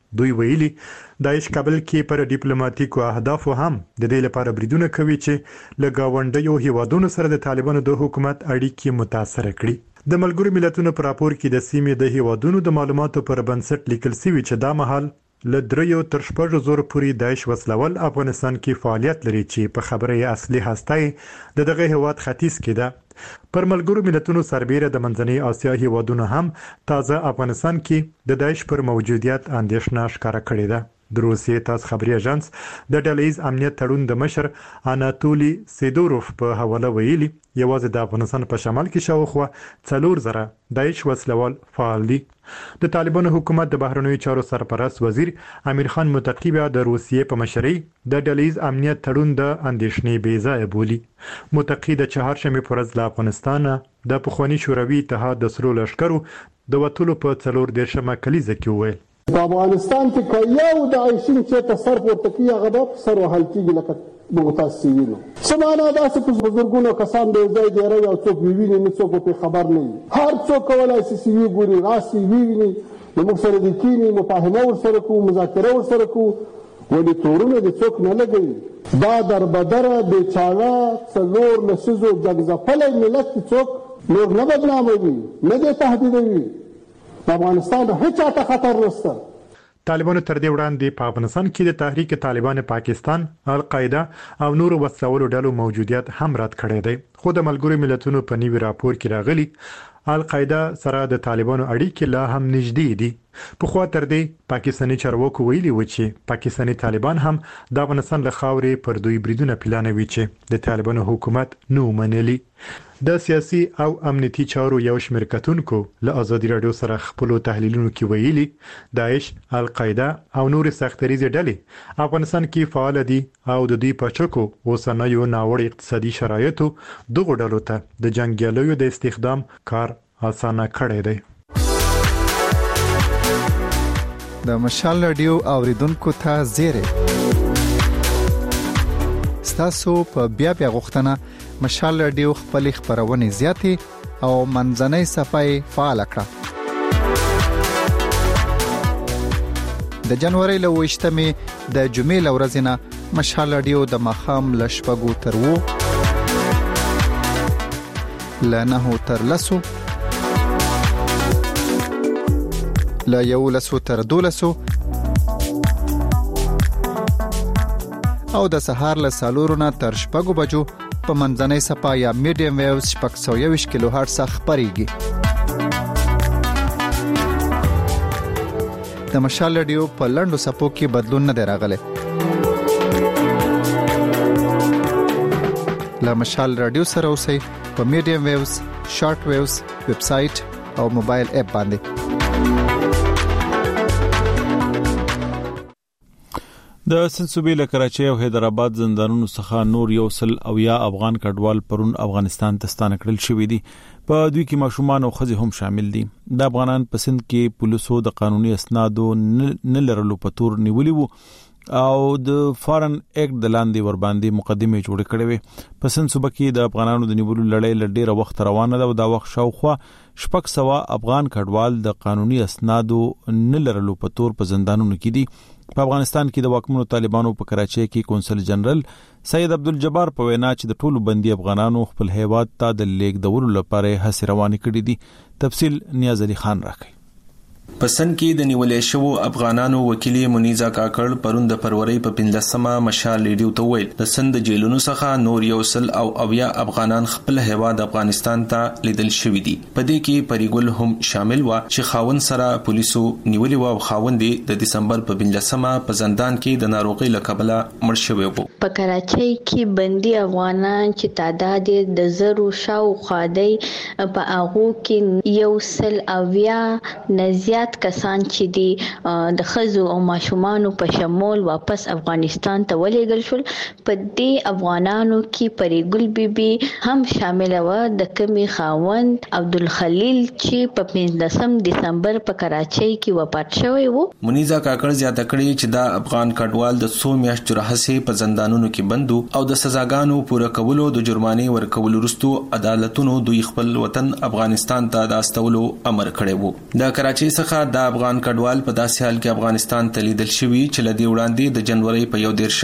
دوی ویلي داعش کابل کې پر ډیپلوماټیکو اهدافو هم د دې لپاره بریدونه کوي چې له گاونډیو هیوادونو سره د طالبانو د حکومت اړیکې متاثر کړي د ملګرو ملتونو پر راپور کې د سیمې د هیوادونو د معلوماتو پر بنسټ لیکل شوی چې دا مهال له 3 تر 6 زور پورې داعش وسلوال افغانستان کې فعالیت لري چې په خبره یې اصلي هسته دغه هیواد ختیځ کې ده پر ملګرو ملتونو سربېره د منځنۍ اسیا هیوادونو هم تازه افغانستان کې د داعش پر موجودیت اندېښنه ښکاره کړې ده د روسیې تاس خبري اژانس د ډلهیز امنیت تړون د مشر اناتولي سیدوروف په حواله ویلي یوازې د افغانستان په شمال کې شاوخوا 4,000 داعش وسلوال فعال دي د طالبانو حکومت د بهرنیو چارو سرپرست وزیر امیر خان متقی بیا د روسیې په مشرۍ د ډلهیز امنیت تړون د اندېښنې بیځای بولی متقی د چهارشنبه پر ورځ له افغانستان د پخوانی شوروي اتحاد د سرو لشکرو د وټولو په 14 کلیزه کې وویل په افغانستان کې یو د عیشین چې تصرف ورته کوي هغه د سر وهل کېږي لکه متاسفینو سمانه داسې په بزرګونو کسان د ځای دی راي او څوک ویویني نه څوک په خبر نه هر څوک کولای شي سی وی ګوري راسي ویویني نو موږ سره د کینی مفاهمه ورسره کوو مذاکره ورسره کوو ولې تورونه د څوک نه لګي دا در بدره بیچاره څلور لسیزو جګځپلې ملت څوک نور نه بدناموي نه د تهدیدوي افغانستان هیڅ ته خطر نشته طالبانو تر دې وړاندې په افغانستان کې د تحریک طالبان پاکستان القاعده او نور وسلوالو ډلو موجودیت هم رد کړی دی خو د ملګرو ملتونو په نیوی راپور کې راغلي القاعده سره د طالبانو اړیکې لا هم نږدې دي په خوا تر دې پاکستاني چارواکو ویلي و چې پاکستاني طالبان هم د افغانستان له خاورې پر دوی بریدونه پلانوي چې د طالبانو حکومت نو منلي د سیاسي او امنیتي چارو یو شمېر کتونکو له ازادي رادیو سره خپل تحلیلونو کې ویلي داعش القاعده او نور سختریزې ډلې افغانستان کې فعال دي او د دوی په چکو اوسنیو ناوړه اقتصادي شرایطو دغه ډلو ته د جنگیالیو د استخدام کار اسانه کړی دی د مشال رادیو اوریدونکو ته زیره ستاسو په بیا غوښتنه مشال رادیو خپل خبرونه زیاتې او منځنۍ صفحه فعال کړه د جنوري له 28مې د جمعې لورځ نه مشال رادیو د مخام لشپګو تر وو لنه تر لسو لا یو لسو تر دولسو او د سهار له سالورونه تر شپږو بجو په منځنۍ صفحه یا میډیم ویوز 621 کیلو هرتز خبريږي د مشال رادیو په لندو صفو کې بدلون نه راغلی لا مشال رادیو سره اوسئ په میډیم ویوز شارټ ویوز ویب سټ او موبایل اپ باندې د سند صوبې له کراچۍ او حیدرآباد زندانونو څخه نور یو سل او یا افغان کډوال پرون افغانستان ته ستانه کړل شوې دي په دوی کې ماشومان او ښځې هم شامل دي د افغانان په سند کې پولیسو د قانوني اسنادو نه لرلو په تور نیولي وو او د فارن اکټ د لاندې ور باندې مقدمه جوړ کړې وي په سند صوبه کې د افغانانو د نیولو لړۍ لډیره وخت روانه ده او دا وخت شاوخوا 600 افغان کډوال د قانوني اسنادو نه لرلو په تور په زندانونو کې دي په افغانستان کې د واکمنو طالبانو په کراچۍ کې کونسل جنرال سید عبدالجبار په وینا چې د ټولو بندي افغانانو خپل هیواد ته د لیږدولو لپاره هڅې روانې کړې دي تفصیل نیاز علي خان راکړي پسند کې د نیولې شوو افغانانو وکیل منیزا کاکړ پرون د فروری په 15مه مشال ریډیو ته ویل د سند جیلونو څخه نور یو سل او اویا افغانان خپل هیواد افغانستان ته لیدل شوی دي په دې کې پریګل هم شامل و چې خاون سره پولیسو نیولې و او خاون د دسمبر په 15مه په زندان کې د ناروغي لکبله مړ شوی وو په کراچۍ کې بندي افغانان چې تعداد د زرو شاو خادي په هغه کې یو سل اویا نزي کسان چې دي د خزو او ماشومانو په شمول واپس افغانستان ته ولېږل شول په دې افغانانو کې پریګل بیبي هم شامل و د کمی خاوند عبدالخلیل چې په 15 دسمبر په کراچۍ کې وفات شوی وو منیزا کاکړ زیاته کړې چې دا افغان کډوال د 100 میاشتو راهیسې په زندانونو کې بندو او د سزاګانو پوره کولو د جرمانې ورکولو وروسته عدالتونو دوی خپل وطن افغانستان ته د استولو امر کړی وو د کراچۍ څخه څخه د افغان کډوال په داسې حال کې افغانستان ته لیدل شوی چې لدی وړاندې د جنوري په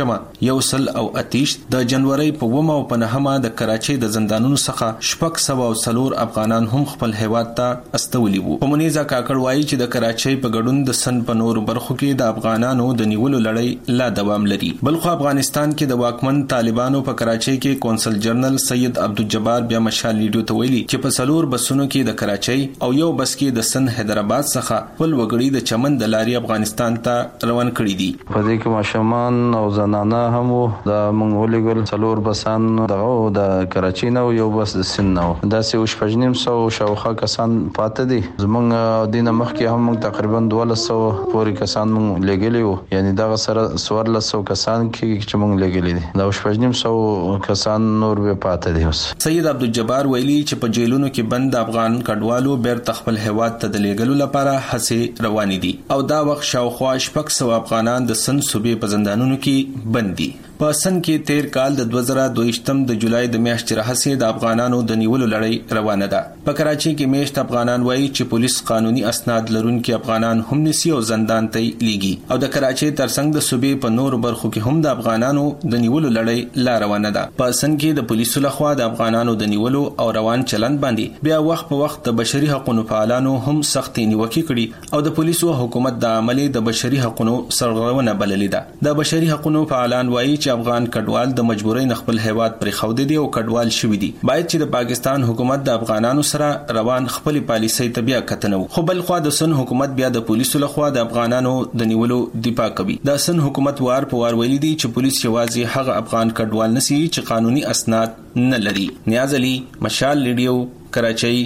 1 د جنوري په 9 او په 9 د کراچۍ د زندانونو څخه 604 افغانان هم خپل هیواد ته استولي وو. په منیزا کاکړ وایي چې د کراچۍ په ګډون د سن په نور برخو کې د افغانانو د نیولو لړۍ لا دوام لري. بلخو افغانستان کې د واکمن طالبانو په کراچۍ کې کونسل جنرال سید عبدالجبار بیا مشال لیډیو ته ویلي چې په سلور بسونو کې د کراچۍ او یو بس کې د سن حیدرآباد څخه خپل وګړي د چمن د لاري افغانستان ته روان کړي دي. په دې کې ماشومان او زنانه هم د منغولي سلور بسان دغه د کراچۍ نه یو بس د سن نه دا سه شپږنیم سو شاوخه کسان پاتې دي. زمونږ دینه مخکې هم تقریبا 1200 پورې کسان مونږ لګیلی وو، یعنی دا سره 1400 کسان کې چې مونږ لګیلی دي، دا شپږنیم سو کسان نور به پاتې دي. سید عبدالجبار ویلي چې په جیلونو کې بند افغان کډوالو بیرته خپل هیواد ته د لیږلو لپاره هڅې روانې دي او دا وخت شاوخوا 600 افغانان د سن صوبې په زندانونو کې بند دي. په سن کې تیر کال د 2022 د جولای د میاشتې راهیسې د افغانانو د نیولو لړۍ روانه ده. په کراچۍ کې میشت افغانان وایي چې پولیس قانوني اسناد لرونکي افغانان هم نسی او زندان ته لیږي او د کراچۍ ترڅنګ د صوبې په نور برخو کې هم د افغانانو د نیولو لړۍ لا روانه ده. په سن کې د پولیسو لخوا د افغانانو د نیولو او روان چلند باندې بیا وخت په وخت د بشري حقوقو فعالانو هم سختي نیوکې کړي او د پولیسو حکومت د عملي د بشري حقوقو سرغړونه بللې ده. د بشري حقوقو فعالان وایي چې افغان کډوال د مجبورۍ خپل هیواد پر خوده دي او کډوال شوي دي. باید چې د پاکستان حکومت د افغانانو سره روان خپل پالیسۍ ته بیا کتنه وکړي. خو بل خوا د سن حکومت بیا د پولیسو لخوا د افغانانو د نیولو دفاع کوي. د سن حکومت وار په وار ویلي دي چې پولیس یوازې هغه افغان کډوال نسی چې قانوني اسناد نه لري. نیاز علي، مشال ریډیو، کراچۍ.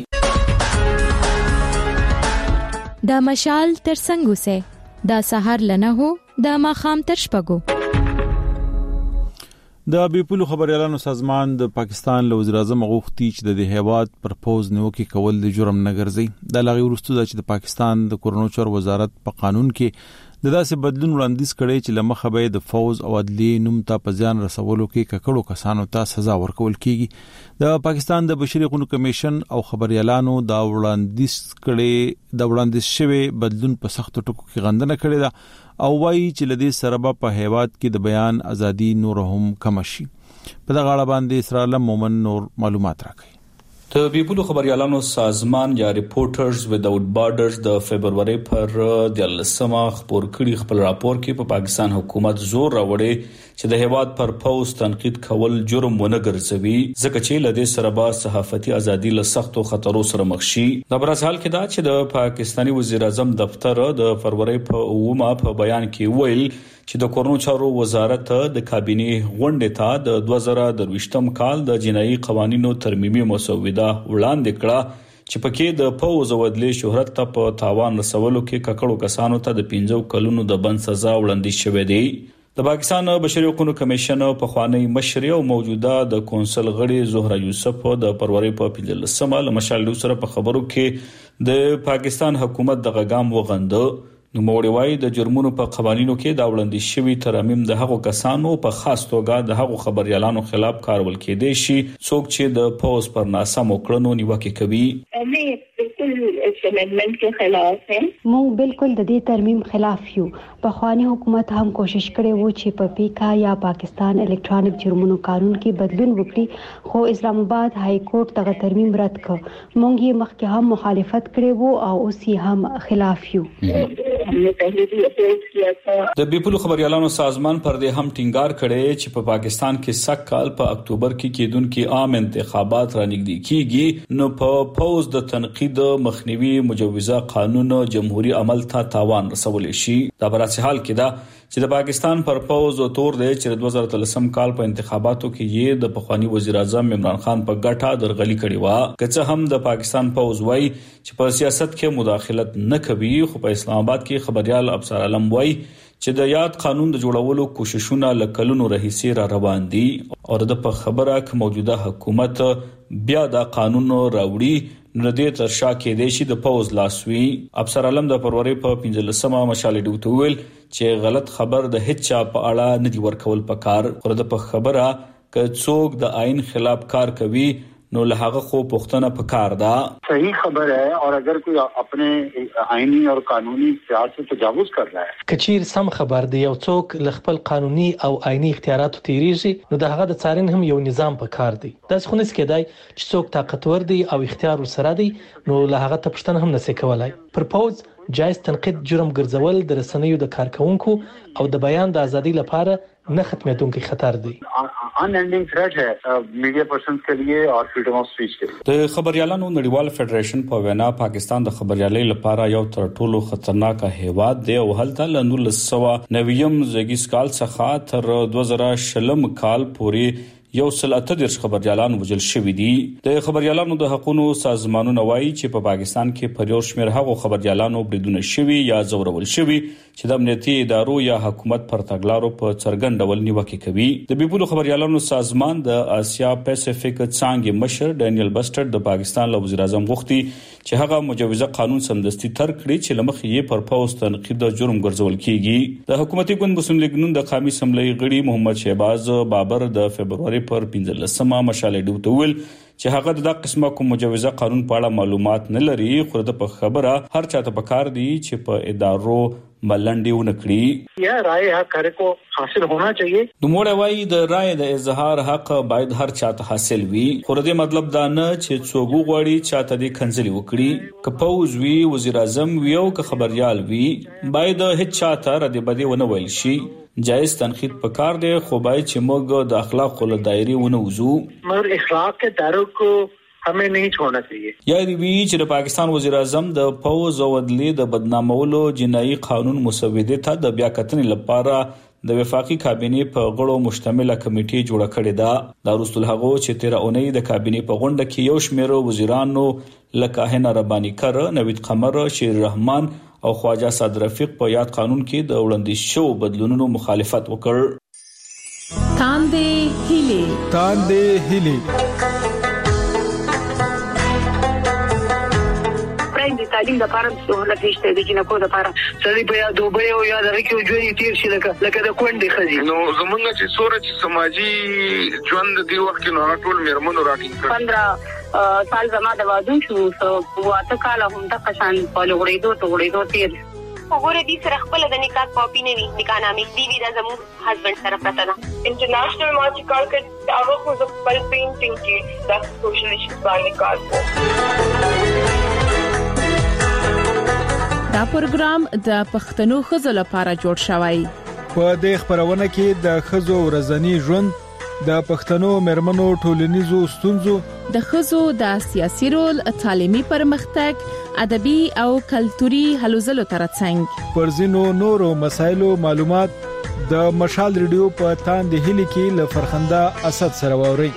دا مشال ترڅنګ اوسه دا سحر لنه هو دا ماخام تر شپږو. د بیپولو خبريالانو سازمان د پاکستان له وزیر اعظم غوښتي چې د هیواد پر پوز نیوکه کول د جرم نه ګرځي. د لغوی ورستو چې د پاکستان د کورونو چور وزارت په قانون کې د داسې بدلون وړاندیز کړي چې لمخه به د فوز او عدلیې نوم ته په ځان رسولو کې ککړو کسانو ته سزا ورکول کیږي. د پاکستان د بشري حقوقو کمیشن او خبريالانو دا وړاندیز شوی بدلون په سخت ټکو کې غندنه کړې ده او وایي چې لدې سره په هیواد کې د بیان ازادي نور هم کم شي. په دغه اړه باندې اسرائیل مومن نور معلومات راکړي. د بیپولو خبريالانو سازمان یا ریپورټرز وداوټ بارډرز د فبرवरी پر 13 خبر کړي خپل راپور کې په پاکستان حکومت زور راوړي چې د هیواد پر پوز تنقید کول جرم ونه ګرځوي ځکه چې لدې سره با صحافتي ازادي له سختو خطرو سره مخ شي. د برازیل کې دا چې د پاکستاني وزیر اعظم دفتر د فروری په په بیان کې ویل چې د کورونو چارو وزارت د کابینه غونډې ته د 2023 کال د جنایي قوانینو ترمیمي مسوده وړاندې کړه چې پکې د پوز او عدلیې شهرت ته په تاوان رسولو کې ککړو کسانو ته د 15 کلونو د بند سزا وړاندې شوې ده. د پاکستان بشري حقوقو کمیشن په خوانی مشر او موجوده د کونسل غړي زهرا یوسف د فروری په 15 لمشال سره په خبرو کې د پاکستان حکومت د غام وغند نو موړوي د جرمونو په قوانینو کې دا وړاندې شوی ترمیم د هغو کسانو په خاص توګه د هغو خبريالانو خلاف کارول کېدې شي څوک چې د پوز پر ناسم وکړنو نیوکه کوي. امندمنٹ کے خلاف ہیں. مونږ بالکل د دې ترمیم خلاف یو. په خواني حکومت هم کوشش کړي وو چې په پیکا یا پاکستان الکترونیک جرمونو قانون کې بدلون وکړي خو اسلام آباد های کورټ دغه ترمیم رد کړ. مونږ یې مخکې هم مخالفت کړي وو او اوس یې هم خلاف یو. د بیپولو خبريالانو سازمان پر دې هم ټینګار کړي چې په پاکستان کې سک کال په اکتوبر کې کېدونکو عام انتخابات رانږدې کیږي نو په پوز د تنقید مخنیوي مجوزه قانون جمهوریت عمل ته تاوان رسول شي. دا براسي حال کې دا چې د پاکستان پر پوز او تور دی چې 2013 کال په انتخاباتو کې یې د پخوانی وزیر اعظم عمران خان په ګټه درغلي کړې و. که څه هم د پاکستان پوز وای چې په سیاست کې مداخلت نه کوي خو په اسلام آباد کې خبريال ابصار علم وای چې د یاد قانون د جوړولو کوششونه لکلونو رئیسې را روان دي او د په خبره ک موجوده حکومت بیا دا قانون راوړي نو د ترشا کې د شي د پوز لاسوي. ابصار علم د فروری په 15 مشال ډیوټ ویل چې غلط خبر د هیڅ چا په اړه نه دی ورکول پکار. خو د په خبره ک څوک د آئین خلاف کار کوي نو له هغه خو پوښتنه پکار ده. صحیح خبر ہے اور اگر کوئی اپنے آئینی اور قانونی اختیارات سے تجاوز کر رہا ہے، کچیر سم خبر دی یو څوک له خپل قانوني او آئینی اختیاراتو تیریږي نو د هغه د څارنې هم یو نظام پکار دی. داس خو نس کېدای چې څوک طاقتور دی او اختیار ورسره دی نو له هغه ته پوښتنه هم نشي کولای. پر پوز جایز تنقید جرم ګرځول د رسنیو د کارکونکو او د بیان د ازادي لپاره نه ختمېدونکي خطر دی. ان اینڈنگ تھریٹ ہے میڈیا پرسنز کے لیے اور فریڈم آف سپیچ کے لیے. د خبريالانو نړیوال فدریشن په وینا پاکستان د خبريالۍ لپاره یو تر ټولو خطرناک هیواد دی او هلته ل 1990 زګیس کال څخه تر 2020 کال پورې یو سلاتدرش خبريالان وجل شوې دي. د خبريالانو د حقوقو سازمانونو وایي چې په پاکستان کې پر یو شمېر هغو خبريالانو بریدونه شوي یا زورول شوي چې د امنیتي ادارو یا حکومت پر تګلارو په څرګند ډول نیوکه کوي. د بیپولو خبريالانو سازمان د آسیا پیسفیک څانګې مشر ډانیل بسټر د پاکستان له وزیر اعظم غوښتي چې هغه مجوزه قانون سمدستي تر کړي چې لمخې یې پر پوسټ تنقید د جرم ګرځول کیږي. د حکومتي ګوند مسلم لیگ نون د قومي اسمبلی غړي محمد شهباز بابر د فبرवरी پر 15 مشاله ډیوته ویل چې هغه د قسمه کوم مجوزه قانون په اړه معلومات نه لري، خو د په خبره هر چاته پکار دی چې په ادارو ملنډي ونکړي. یا رائے حق هر کو حاصل ہونا چاہیے. نو موږ وایي د رائے د اظهار حق باید هر چاته حاصل وي، خو د مطلب دا نه چې څوک غواړي چاته د کنځلي وکړي. که پوز وی، وزیر اعظم وی او که خبريال وی، باید هیڅ چاته ردی بدی ونه ویل شي. جائز تنقید پکار دی، خو باید چې موږ د اخلاق له دایره ونه وځو. مگر اخلاق کے دائروں کو ہمیں نہیں چھوڑنا چاہیے. یا دی وی چې د پاکستان وزیر اعظم د پوز او عدلیې د بدنامولو جنایي قانون مسوده ته د بیا کتنې لپاره د وفاقي کابینې په غړو مشتمله کمیټه جوړه کړې ده. دا رسول هغه چې 13 اونۍ د کابینې په غونډه کې یو شمېر وزیرانو لکه هنا ربانی کر، نوید قمر، شیر رحمان او خواجه صادق رفیق په یاد قانون کې د وړاندیز شو بدلونونو مخالفت وکړ. تاندې هیلي د تعلیم لپاره سہولت نشته د جنکو لپاره سړي په یا دوبه او یا د کې ژوند تیر شي لکه د کونډې خزي. نو زمونږ چې سورج سماجی ژوند دی وخت کې نو ټول میرمنو راټینګ کړ. 15 سال زما د وادو شو واته کال هم د قشان په لوړېدو تیر وګوره دې سره خپل د نکاح کاپی نه وي، نکاح نامې دی وی د زمو هسبند سره پته ده. انټرنیشنل مارچ کال کې هغه خو د خپل پینټینګ کې د سوشل ایشوز باندې کار کوي. دا پروګرام د پښتنو خزو لپاره جوړ شوی. په دې خبرونه کې د خزو ورځنی ژوند، د پښتنو مرمنو ټولنیزو ستونزو، د خزو د سیاسي رول، تعلیمي پرمختګ، ادبي او کلتوري هلو ځلو ترڅنګ پر ځینو نورو مسایلو معلومات د مشال ریډیو په تاندې هلي کې ل فرخنده اسد سره ووري.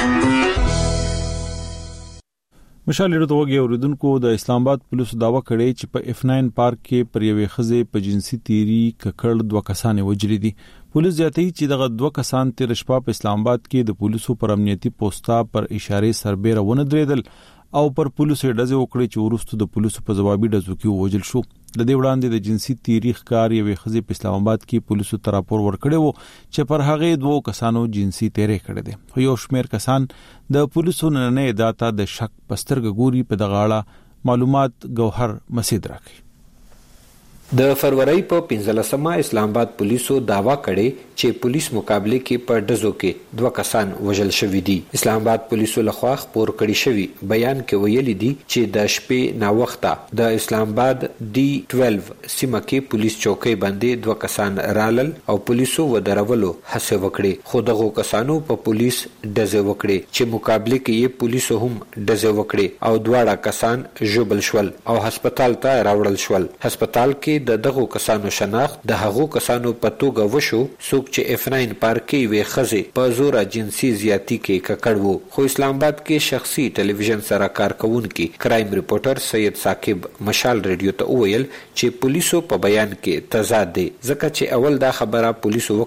مشال ریډیو توګه اوریدونکو د اسلام آباد پولیسو داوا کړی چې په F9 پارک کې پر یوې خزې په جنسي تیری ککړ 2 کسان وجلي دي. پولیس ځاتي چې دغه 2 کسان تیر شپه په اسلام آباد کې د پولیسو پر امنیتي پوسټا پر اشاره سربېره ونه درېدل او پر پولیسو ډزې وکړې چې ورستو د پولیسو په جوابي ډزو کې وژل شو. د دې وړاندې د جنسي تیری ښکار یوې خزې په اسلام آباد کې پولیسو ته راپور ورکړی وو چې پر هغه 2 کسانو جنسي تیری کړی دی. خو یو شمېر کسان د پولیسو نننې ادعا د شک پسترګ ګوري په دغه اړه معلومات گوهر مسید راکړي. د فروری په 15مه اسلام آباد پولیسو داوا کړي چې پولیس مقابله کې په ډزو کې 2 کسان وژل شوي دي. اسلام آباد پولیسو لخوا خبر کړي شوی بیان کې ویلي دي چې د شپې نا وخته د اسلام آباد D12 سیمه کې پولیس چوکۍ باندې 2 کسان رالل او پولیسو ودرولو هڅه وکړي، خو دغه کسانو په پولیس ډزې وکړي چې مقابله کې یې پولیسو هم ډزې وکړي او 2 کسان ژوبل شول او هسپتال ته راوړل شول. هسپتال کې د دغه کسانو شناخت د هغو کسانو په توګه وشو څوک چې F9 پارک کې وی خزه په زور جنسي زیاتی کې ککړ وو. خو اسلام آباد کې شخصي ټلویزیون سره کارکونکي کرایم ریپورټر سید ثاقب مشال ریډیو ته ویل چې پولیسو په بیان کې تضاد دی، ځکه چې اول دا خبره پولیسو وکړه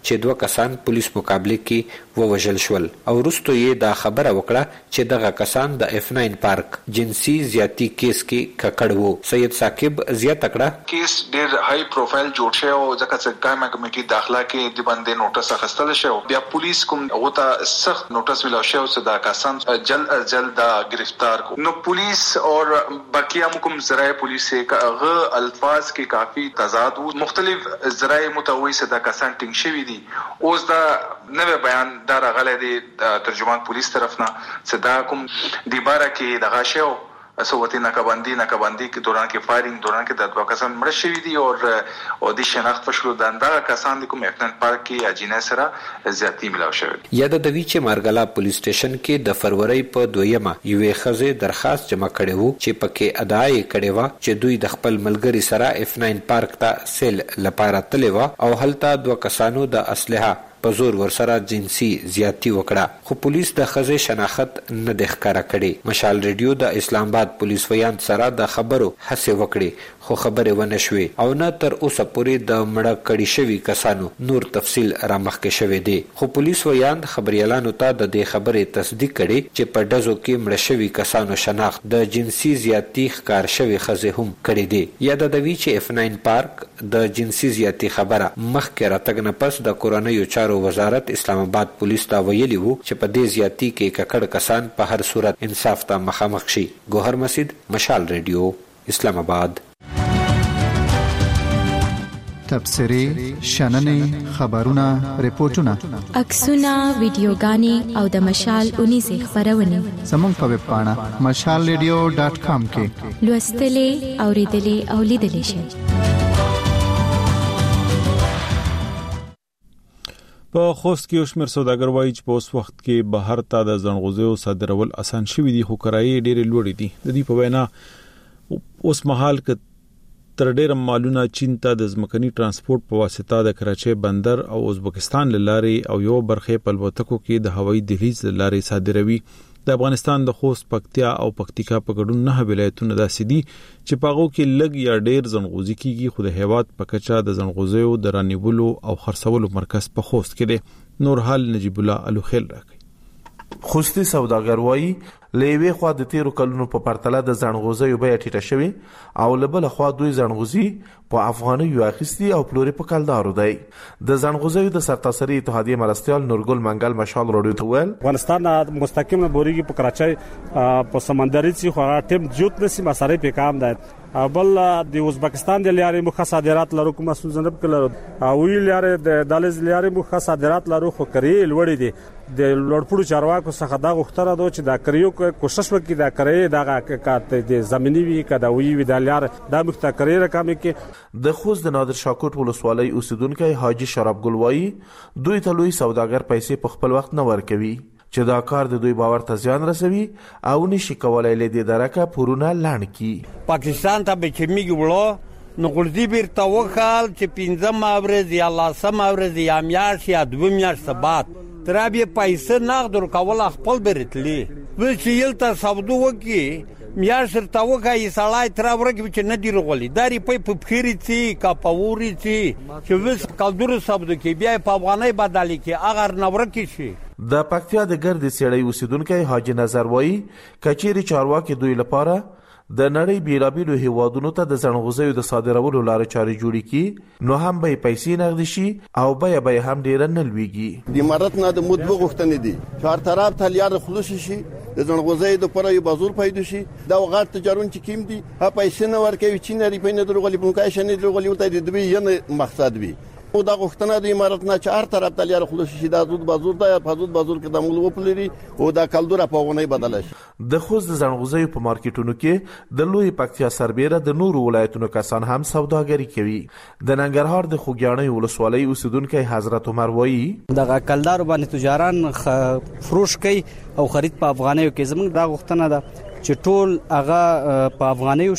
چې 2 کسان پولیس مقابله کې ووژل شول او وروسته یې دا خبره وکړه چې دغه کسان د F9 پارک جنسي زیاتی کیس کې ککړ وو. سید ثاقب زیاته کړه کیس ډیر های پروفایل جوړ شوی او ځکه چې قائمه کمیټې داخله کې د باندې نوټس اخیستل شو. بیا پولیس کوم غوته سخت نوټس ویلا شو چې دا کسان جلد گرفتار کو. نو پولیس اور بقیہ حکم ذرائع پولیس غ الفاظ کې کافی تضاد وو. مختلف ذرائع متوي سے دا کسان ټینګ شوی دي. اوس دا نوې بیان دا راغلی دی ترجمان پولیس طرفنا چې دا کوم دی باره کې دغه شو صوتي ناکبندي کې دوران کې فایرینګ دوران کې د 2 کسان مړ شوی دي او د شناخت پښلو دا کسان د کوم F9 پارک کې اجینه سره زیاتی ملاو شوی. یاد د وی چې مارګلا پولیس سټیشن کې د فروری په 2مه یوې خزه درخواست جمع کړي وو چې پکې ادعای کړي و چې دوی د خپل ملګری سره F9 پارک ته سیل لپاره تللی و او هلته 2 کسانو د اسلحه په زور ورسره جنسي زیاتی وکړه خو پولیس د خزه شناخت نه د ښکارا کړي. مشال ریډیو د اسلام آباد پولیس ویان سره د خبرو هڅه وکړي خو خبره ونه شوې او نه تر اوسه پورې د مړه کړي شوی کسانو نور تفصیل را مخکې شوی دی. خو پولیس ویان خبريالانو ته د دې خبرې تصدیق کړي چې په ډزو کې مړه شوی کسانو شناخت د جنسي زیاتی ښکار شوی خزه هم کړي دي. یاد د وی چې F9 پارک د جنسي زیاتی خبره مخکې راتګ نه پس د کورنیو چارو وزارت اسلام آباد پولیس ته ویلي وو چې په دې زیاتی کې ککړ کسان په هر صورت انصاف ته مخامخ شي. ګوهر مسجد، مشال ریډیو، اسلام آباد. تبصرې، شننې، خبرونه، ریپورتونه، عکسونه، ویډیوګانې او د مشال 19 خبرونه زموږ په ویب پاڼه mashalradio.com کې لوستلې، اوریدلې او لیدلې شئ. په خوست کې شمیر سوداګر وایي چې په اوس وخت کې بهر ته د ځنغوزیو صادرول اسان شوي دي خو کرایې ډېرې لوړې دي. د دې په وینا اوس مهال کې تر ډېر مالونه چین ته د ځمکني ترانسپورت په واسطه د کراچۍ بندر او ازبکستان لارې او یو برخه په الوتکو کې د هوایي دهلیز لارې صادروي. د افغانستان د خوست، پکتیا او پکتیکا په ګډون 9 ولایتونه داسې دي چې په هغو کې لږ یا ډېر ځنغوزي کیږي خو د هیواد په کچه د ځنغوزیو د رانیولو او خرڅولو مرکز په خوست کې دی. نور حال نجیب الله الوخیل راکړي. خوستي سوداګر وایي لېوي خوا د تیرو کلونو په پرتله د ځنغوزیو بیه ټیټه شوي او لبل خوا دوی ځنغوزي په افغانیو اخیستي او پلوري په کلدارو دی. د ځنغوزیو د سرتاسري اتحادیې مرستيال نورګل منګل مشال راډیو ته ویل افغانستان مستقیم بوريږي په کراچۍ په سمندري سي خو ټیم جوت نسی مساري په کام ده. بل د ازبکستان د لارې مخه صادرات لرو کومه سوزنب کړه او وی لارې د دالز لارې مخه صادرات لرو خو کړی لوړې دي. د لوړپوړو چارواکو څخه دا غوښتنه ده چې دا کریو کوشش وکړي دا کړی دا کاته د زمینی وی کدا وی د لار د مختکری رقم کې. د خوست د نادر شاکوت ولسوالۍ اوسیدونکو حاجی شراب ګلوایی دوی ته لوی سوداګر پیسې په خپل وخت نه ورکوي چې دا کار د دوی باور ته زیان رسوي او نشي کولای لیدې درکه پورونه لاند کی. پاکستان ته به کمیږي وړو نو ګلدی بیرته وخال چې 15 ماورز یا لاسم ماورز یا میاش یا 2 میاش بعد ترابه پیسې نقد ورکول خپل برتلی و چې یلته سودو وکي میاش تر توګه یې سړای تر ورګ چې نه دی رغولي داري په بخيري تي کا پوري تي چې وس کلدور سودو کې بیا په افغاني بدلي کې اگر نورکی شي. د پکتیا د ګرد سیړی اوسیدونکو حاجی نظر وایي کچيري چارواکي دوی لپاره د نړۍ بیلابیلو هیوادونو ته د ځنغوزیو د صادرولو لارې چارې جوړې کی نو هم به پیسې نغدي شي او به هم ډیر نه لويږي. د امارات نه د مدبو غوښتنې دي چار طرف ته لیار خلوص شي د ځنغوزیو د پره یو بازار پیدا شي دا غاټ تجارون چې کیم دي ها پیسې نه ورکوي چې نه ری پینې درغلي پونکای شنه درغلي وته د دوی یو مقصد وي او دا غوښتنه د امارات نه چار طرف ته لیار خلوص شي دا حدود بازار ته حدود بازار کې د مول وپلري او دا کلدور په غونې بدل شي. د خوست د ځنغوزیو په مارکیټونو کې د لوی پکتیا سربېره د نورو ولایتونو کسان هم سوداګري کوي. د ننګرهار د خوګیاڼي ولسوالۍ اوسیدونکو حضرت عمر وایي د کلدار باندې تجاران فروش کوي او خرید په افغانیو کې زموږ دا غوښتنه ده چې ټول هغه په افغانیو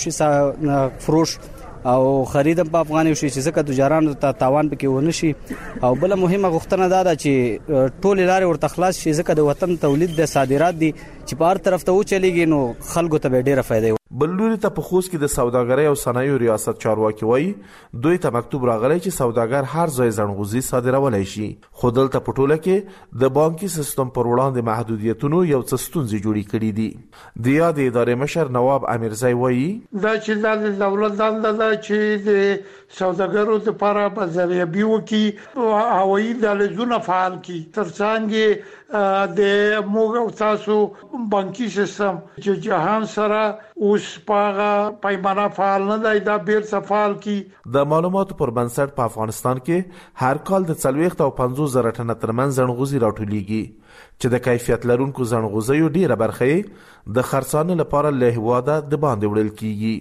شي فروش او خریدم په افغانیو شي چې ځکه تجاران ته تاوان پکې ونه شي او بل مهمه غوښتنه ده چې ټول لارې ورته خلاص شي ځکه د وطن تولید د صادرات دي چې په هر طرف ته و چلیږي نو خلکو ته ډیره فائدہ. بل لوري ته په خوست کې د سوداګرۍ او صنایعو ریاست چارواکي وایي دوی ته مکتوب راغلی چې سوداګر هر ځای ځنغوزي صادرولای شي، خو دلته په ټوله کې د بانکي سیستم پر وړاندې محدودیتونو یو څه ستونزې جوړې کړي دي. د یادې ادارې مشر نواب امیرزی وایي دا چې د دولت دنده ده چې د سوداګرو لپاره بازاریابي وکړي، هوایي دهلیزونه فعال کړي، ترڅنګ د موږ او تاسو بانکي سیستم چې جهان سره اوس پاغه پیمانه فعال نه دی، دا بیرته فعال کړي. د معلوماتو پر بنسټ په افغانستان کې هر کال د 40 او 50 زره ټنه ترمن ځنغوزي راټولېږي چې د کیفیت لرونکو ځنغوزیو ډیره برخه د خرڅانه لپاره له هواده د باندې وړل کیږي.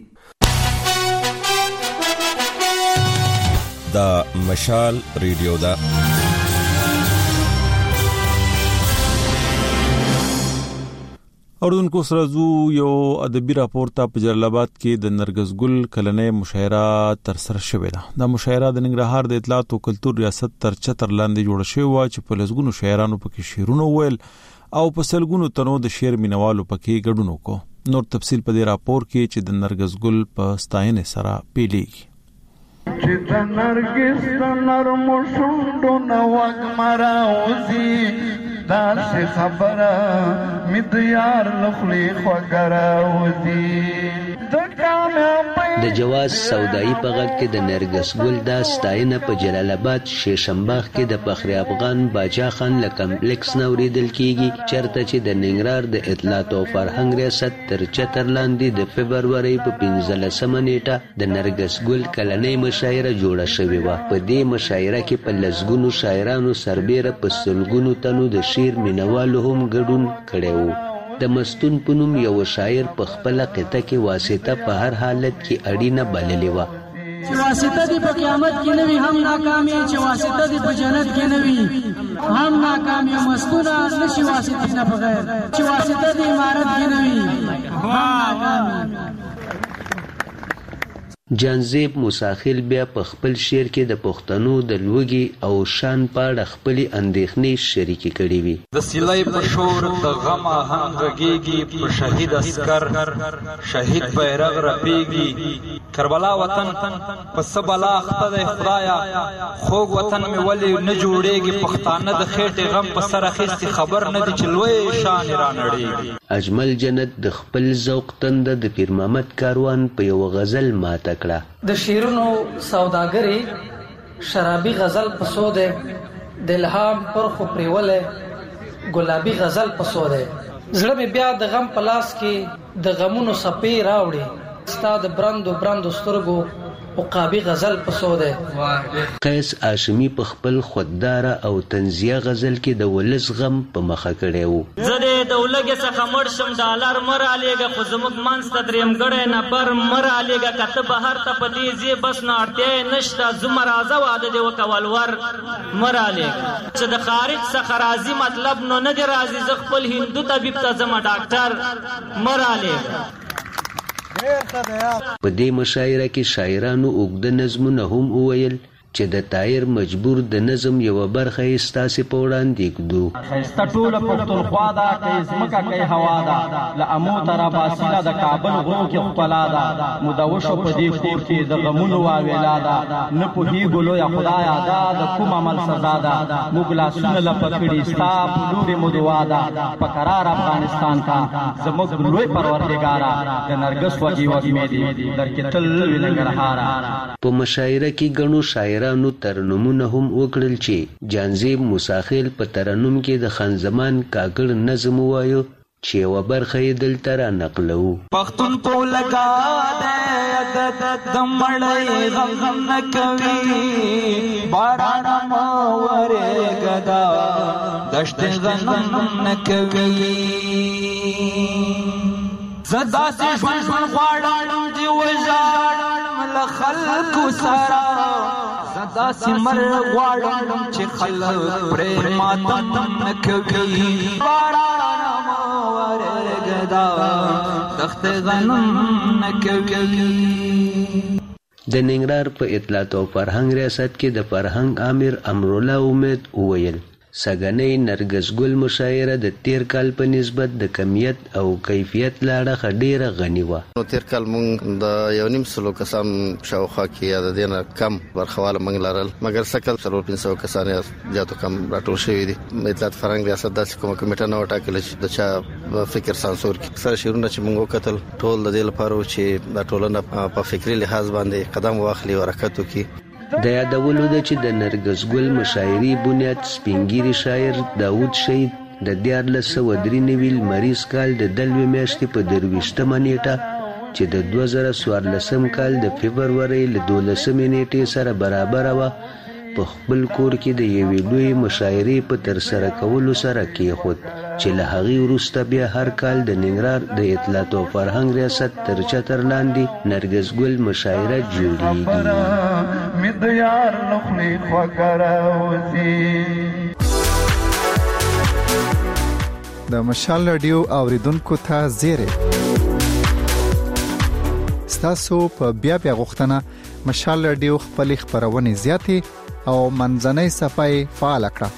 دا مشال ریډیو دا اوردونکو سره زو یو ادبي راپور ته په جلال آباد کې د نرګس ګل کلنې مشاعره تر سره شوې ده. دا مشاعره د ننګرهار د اطلاعات او کلتور ریاست تر چتر لاندې جوړه شوې و چې په لسګونو شاعرانو پکې شعرونه ویل او په سلګونو تنو د شعر مینوالو پکې ګډون وکړو. نور تفصیل په دې راپور کې چې د نرګس ګل په ستاینې سره پیلېږي. چې د نرګس د نرمو شونډو نه وږ مراوځي، داسې خبره مې د یار له خولې خوږه راوځي. د جواز سودايي په غږ کې د نرګس ګل دا ستاینه په جلال آباد شیشمباغ کې د فخر افغان باچا خان له کمپلیکس نه اورېدل کیږي، چېرته چې د ننګرهار د اطلاعات او فرهنګ ریاست تر چتر لاندې د فبرورۍ په 15 نیټه د نرګس ګل کلنۍ مشاعره جوړه شوې وه. په دې مشاعره کې په لسګونو شاعرانو سربیره په سلګونو تنو د شعر مینوالو هم ګډون کړی و. د مستون په نوم یو شاعر په خپله قطعه کې واسطه په هر حالت کې اړینه بللې وه. چې واسطه دې په قیامت کې نه وي هم ناکامي، چې واسطه دې په جنت کې نه وي هم ناکامي. مستونه نشي واسطې نه بغیر، چې واسطه دې امارت کې نه وي هم ناکامي. جانزیب موساخیل بیا په خپل شعر کې د پښتنو د لوږې او شان په اړه خپلې اندېښنې شریکې کړې وي. د سیلۍ په شور د غم آهنګ غږیږي، په شهید عسکر شهید بیرغ رپیږي. کربلا وطن په څه بلا اخته دی خدایا، خوږ وطن مې ولې نه جوړیږي. پښتانه د خېټې غم په سر اخیستي، خبر نه دي چې لوی شان رانړیږي. اجمل جنت د خپل ذوق تنده د پیر محمد کاروان په یو غزل ماته کړه. د شیرونو سوداګري شرابي غزل پسو ده، د الهام پر خو پریوله ګلابي غزل پسو ده. زړه مې بیا د غم پلاس کې د غمونو سپې راوړي، ستا د برندو سترګو عقابي غزل پسو ده. قیس هاشمي په خپل خوددار او تنزیه غزل کې د ولس غم په مخه کړی وو. زه د دولګې څخه مړ شم، ډالر مر علیګه خو زموږ منځ ته دریم ګړی نفر مر علیګه، کته بهر ته په دې ځې بس نه اړتیا نشته، زما راځه واده دې وکول ور مر علیګه. چې د خارج څخه راځي مطلب نو نه دی راځي، زه خپل هندو طبیب ته ځم ډاکټر مر علیګه. په دې مشاعره کې شاعرانو اوږده نظمونه هم وویل چې د طاهر مجبور د نظم یوه برخه یې ستاسې په وړاندې ږدو. ښایسته ټوله پښتونخوا ده، که یې ځمکه که یې هوا ده، له امو تر اباسیله د کابل غرو کې ښکلا ده. مدوشو په دې کور کې د غمونو واویلا ده، نه پوهېږو لویه خدایه دا د کوم عمل سزا ده. موږ لاسونه لپه کړي ستا په لورې مو دعا ده، په قرار افغانستان کا زموږ لوی پروردګاره، د نرګس وږي وږمې دي درکې تل وي ننګرهاره. په مشاعره کې ګڼو شاعرانو ترنمونه هم وکړل چې جانزیب موساخیل په ترنم کې د خان زمان کاکړ نظم ووایو چې یوه برخه یې دلته را نقلوو. پښتون په لګا دی د مړی غم نه کوي، باران مه ورېږه دا دشت غنم نه کوي. زه داسې ژوند غواړم چې وژاړم له خلکو سره، زه داسې مرګ غواړم چې خلک پرې ماتم نه کوي. باران مه ورېږه دا دښت غنم نه کوي. د ننګرهار په اطلاعات او فرهنګ ریاست کې د فرهنګ امیر امرالله امید وویل سګنۍ نرګس ګل مشاعره د تیر کال په نسبت د کمیت او کیفیت لاړه ډیره غنی و. نو تیر کال مونږ د یو نیم سلو کسان شاوخوا کې د دینه کم برخواله مونږ لرل، مګر سکل 300 کسان زیاتو کم راټول شوی دي. اطلاعات فرهنګ ریاست داسې کومه کمیټه نه وټاکل چې د چا فکر سانسور کې سره شیرونه چې مونږ وکتل ټول د دې لپاره چې د ټولنه په فکری لحاظ باندې قدم واخلي او حرکت وکړي. د یادولو ده چې د نرګس ګل مشاعري بنیاد سپینګیری شاعر داوود شهید د 1493 لمریز کال د دلوي میاشتې په 23مه نیټه چې د 2014 کال د فبرवरी له 12مې نیټې سره برابر و په خپل کور کې د یوې لوی مشاعري په ترسره کولو سره کېښود چې له هغې وروسته بیا هر کال د ننګرهار د اطلاعات او فرهنګ ریاست تر چتر لاندې نرګس ګل مشاعره جوړیږي. مدیار لخلی خوګراوزی د مشال رادیو اوریدونکو ته زیره ستاسو په بیا غوښتنه مشال رادیو خپل خبرونه زیاتې او منځنۍ صفای فعال کړه.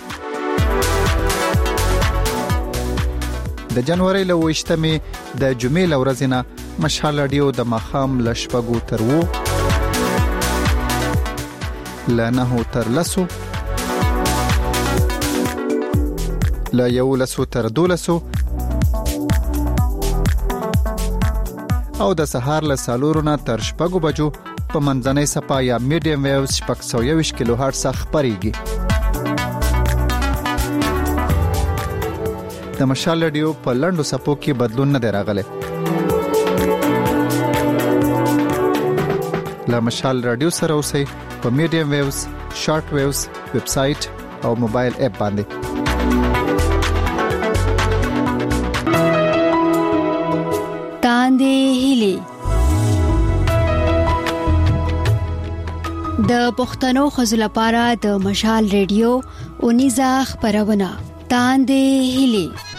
د جنوري له 28مې د جمعې لورځ نه مشال رادیو د مخام لشپګو تر وو لنه تر لسو لا یو لسو تر دولسو او د سهار له سالورونه تر شپږو بجو په منځنۍ صفا یا میډیم ویوز 620 کیلو هرتز خبريږي. د مشال رادیو په لندو صفو کې بدلون نه راغلی. له مشال رادیو سره اوسئ په میډیم ویوز، شارټ ویوز، ویب سټ او موبایل اپ باندې. تاندې هلي د پښتنو خزل لپاره د مشال رادیو اونیزه خبرونه تاندې هلي.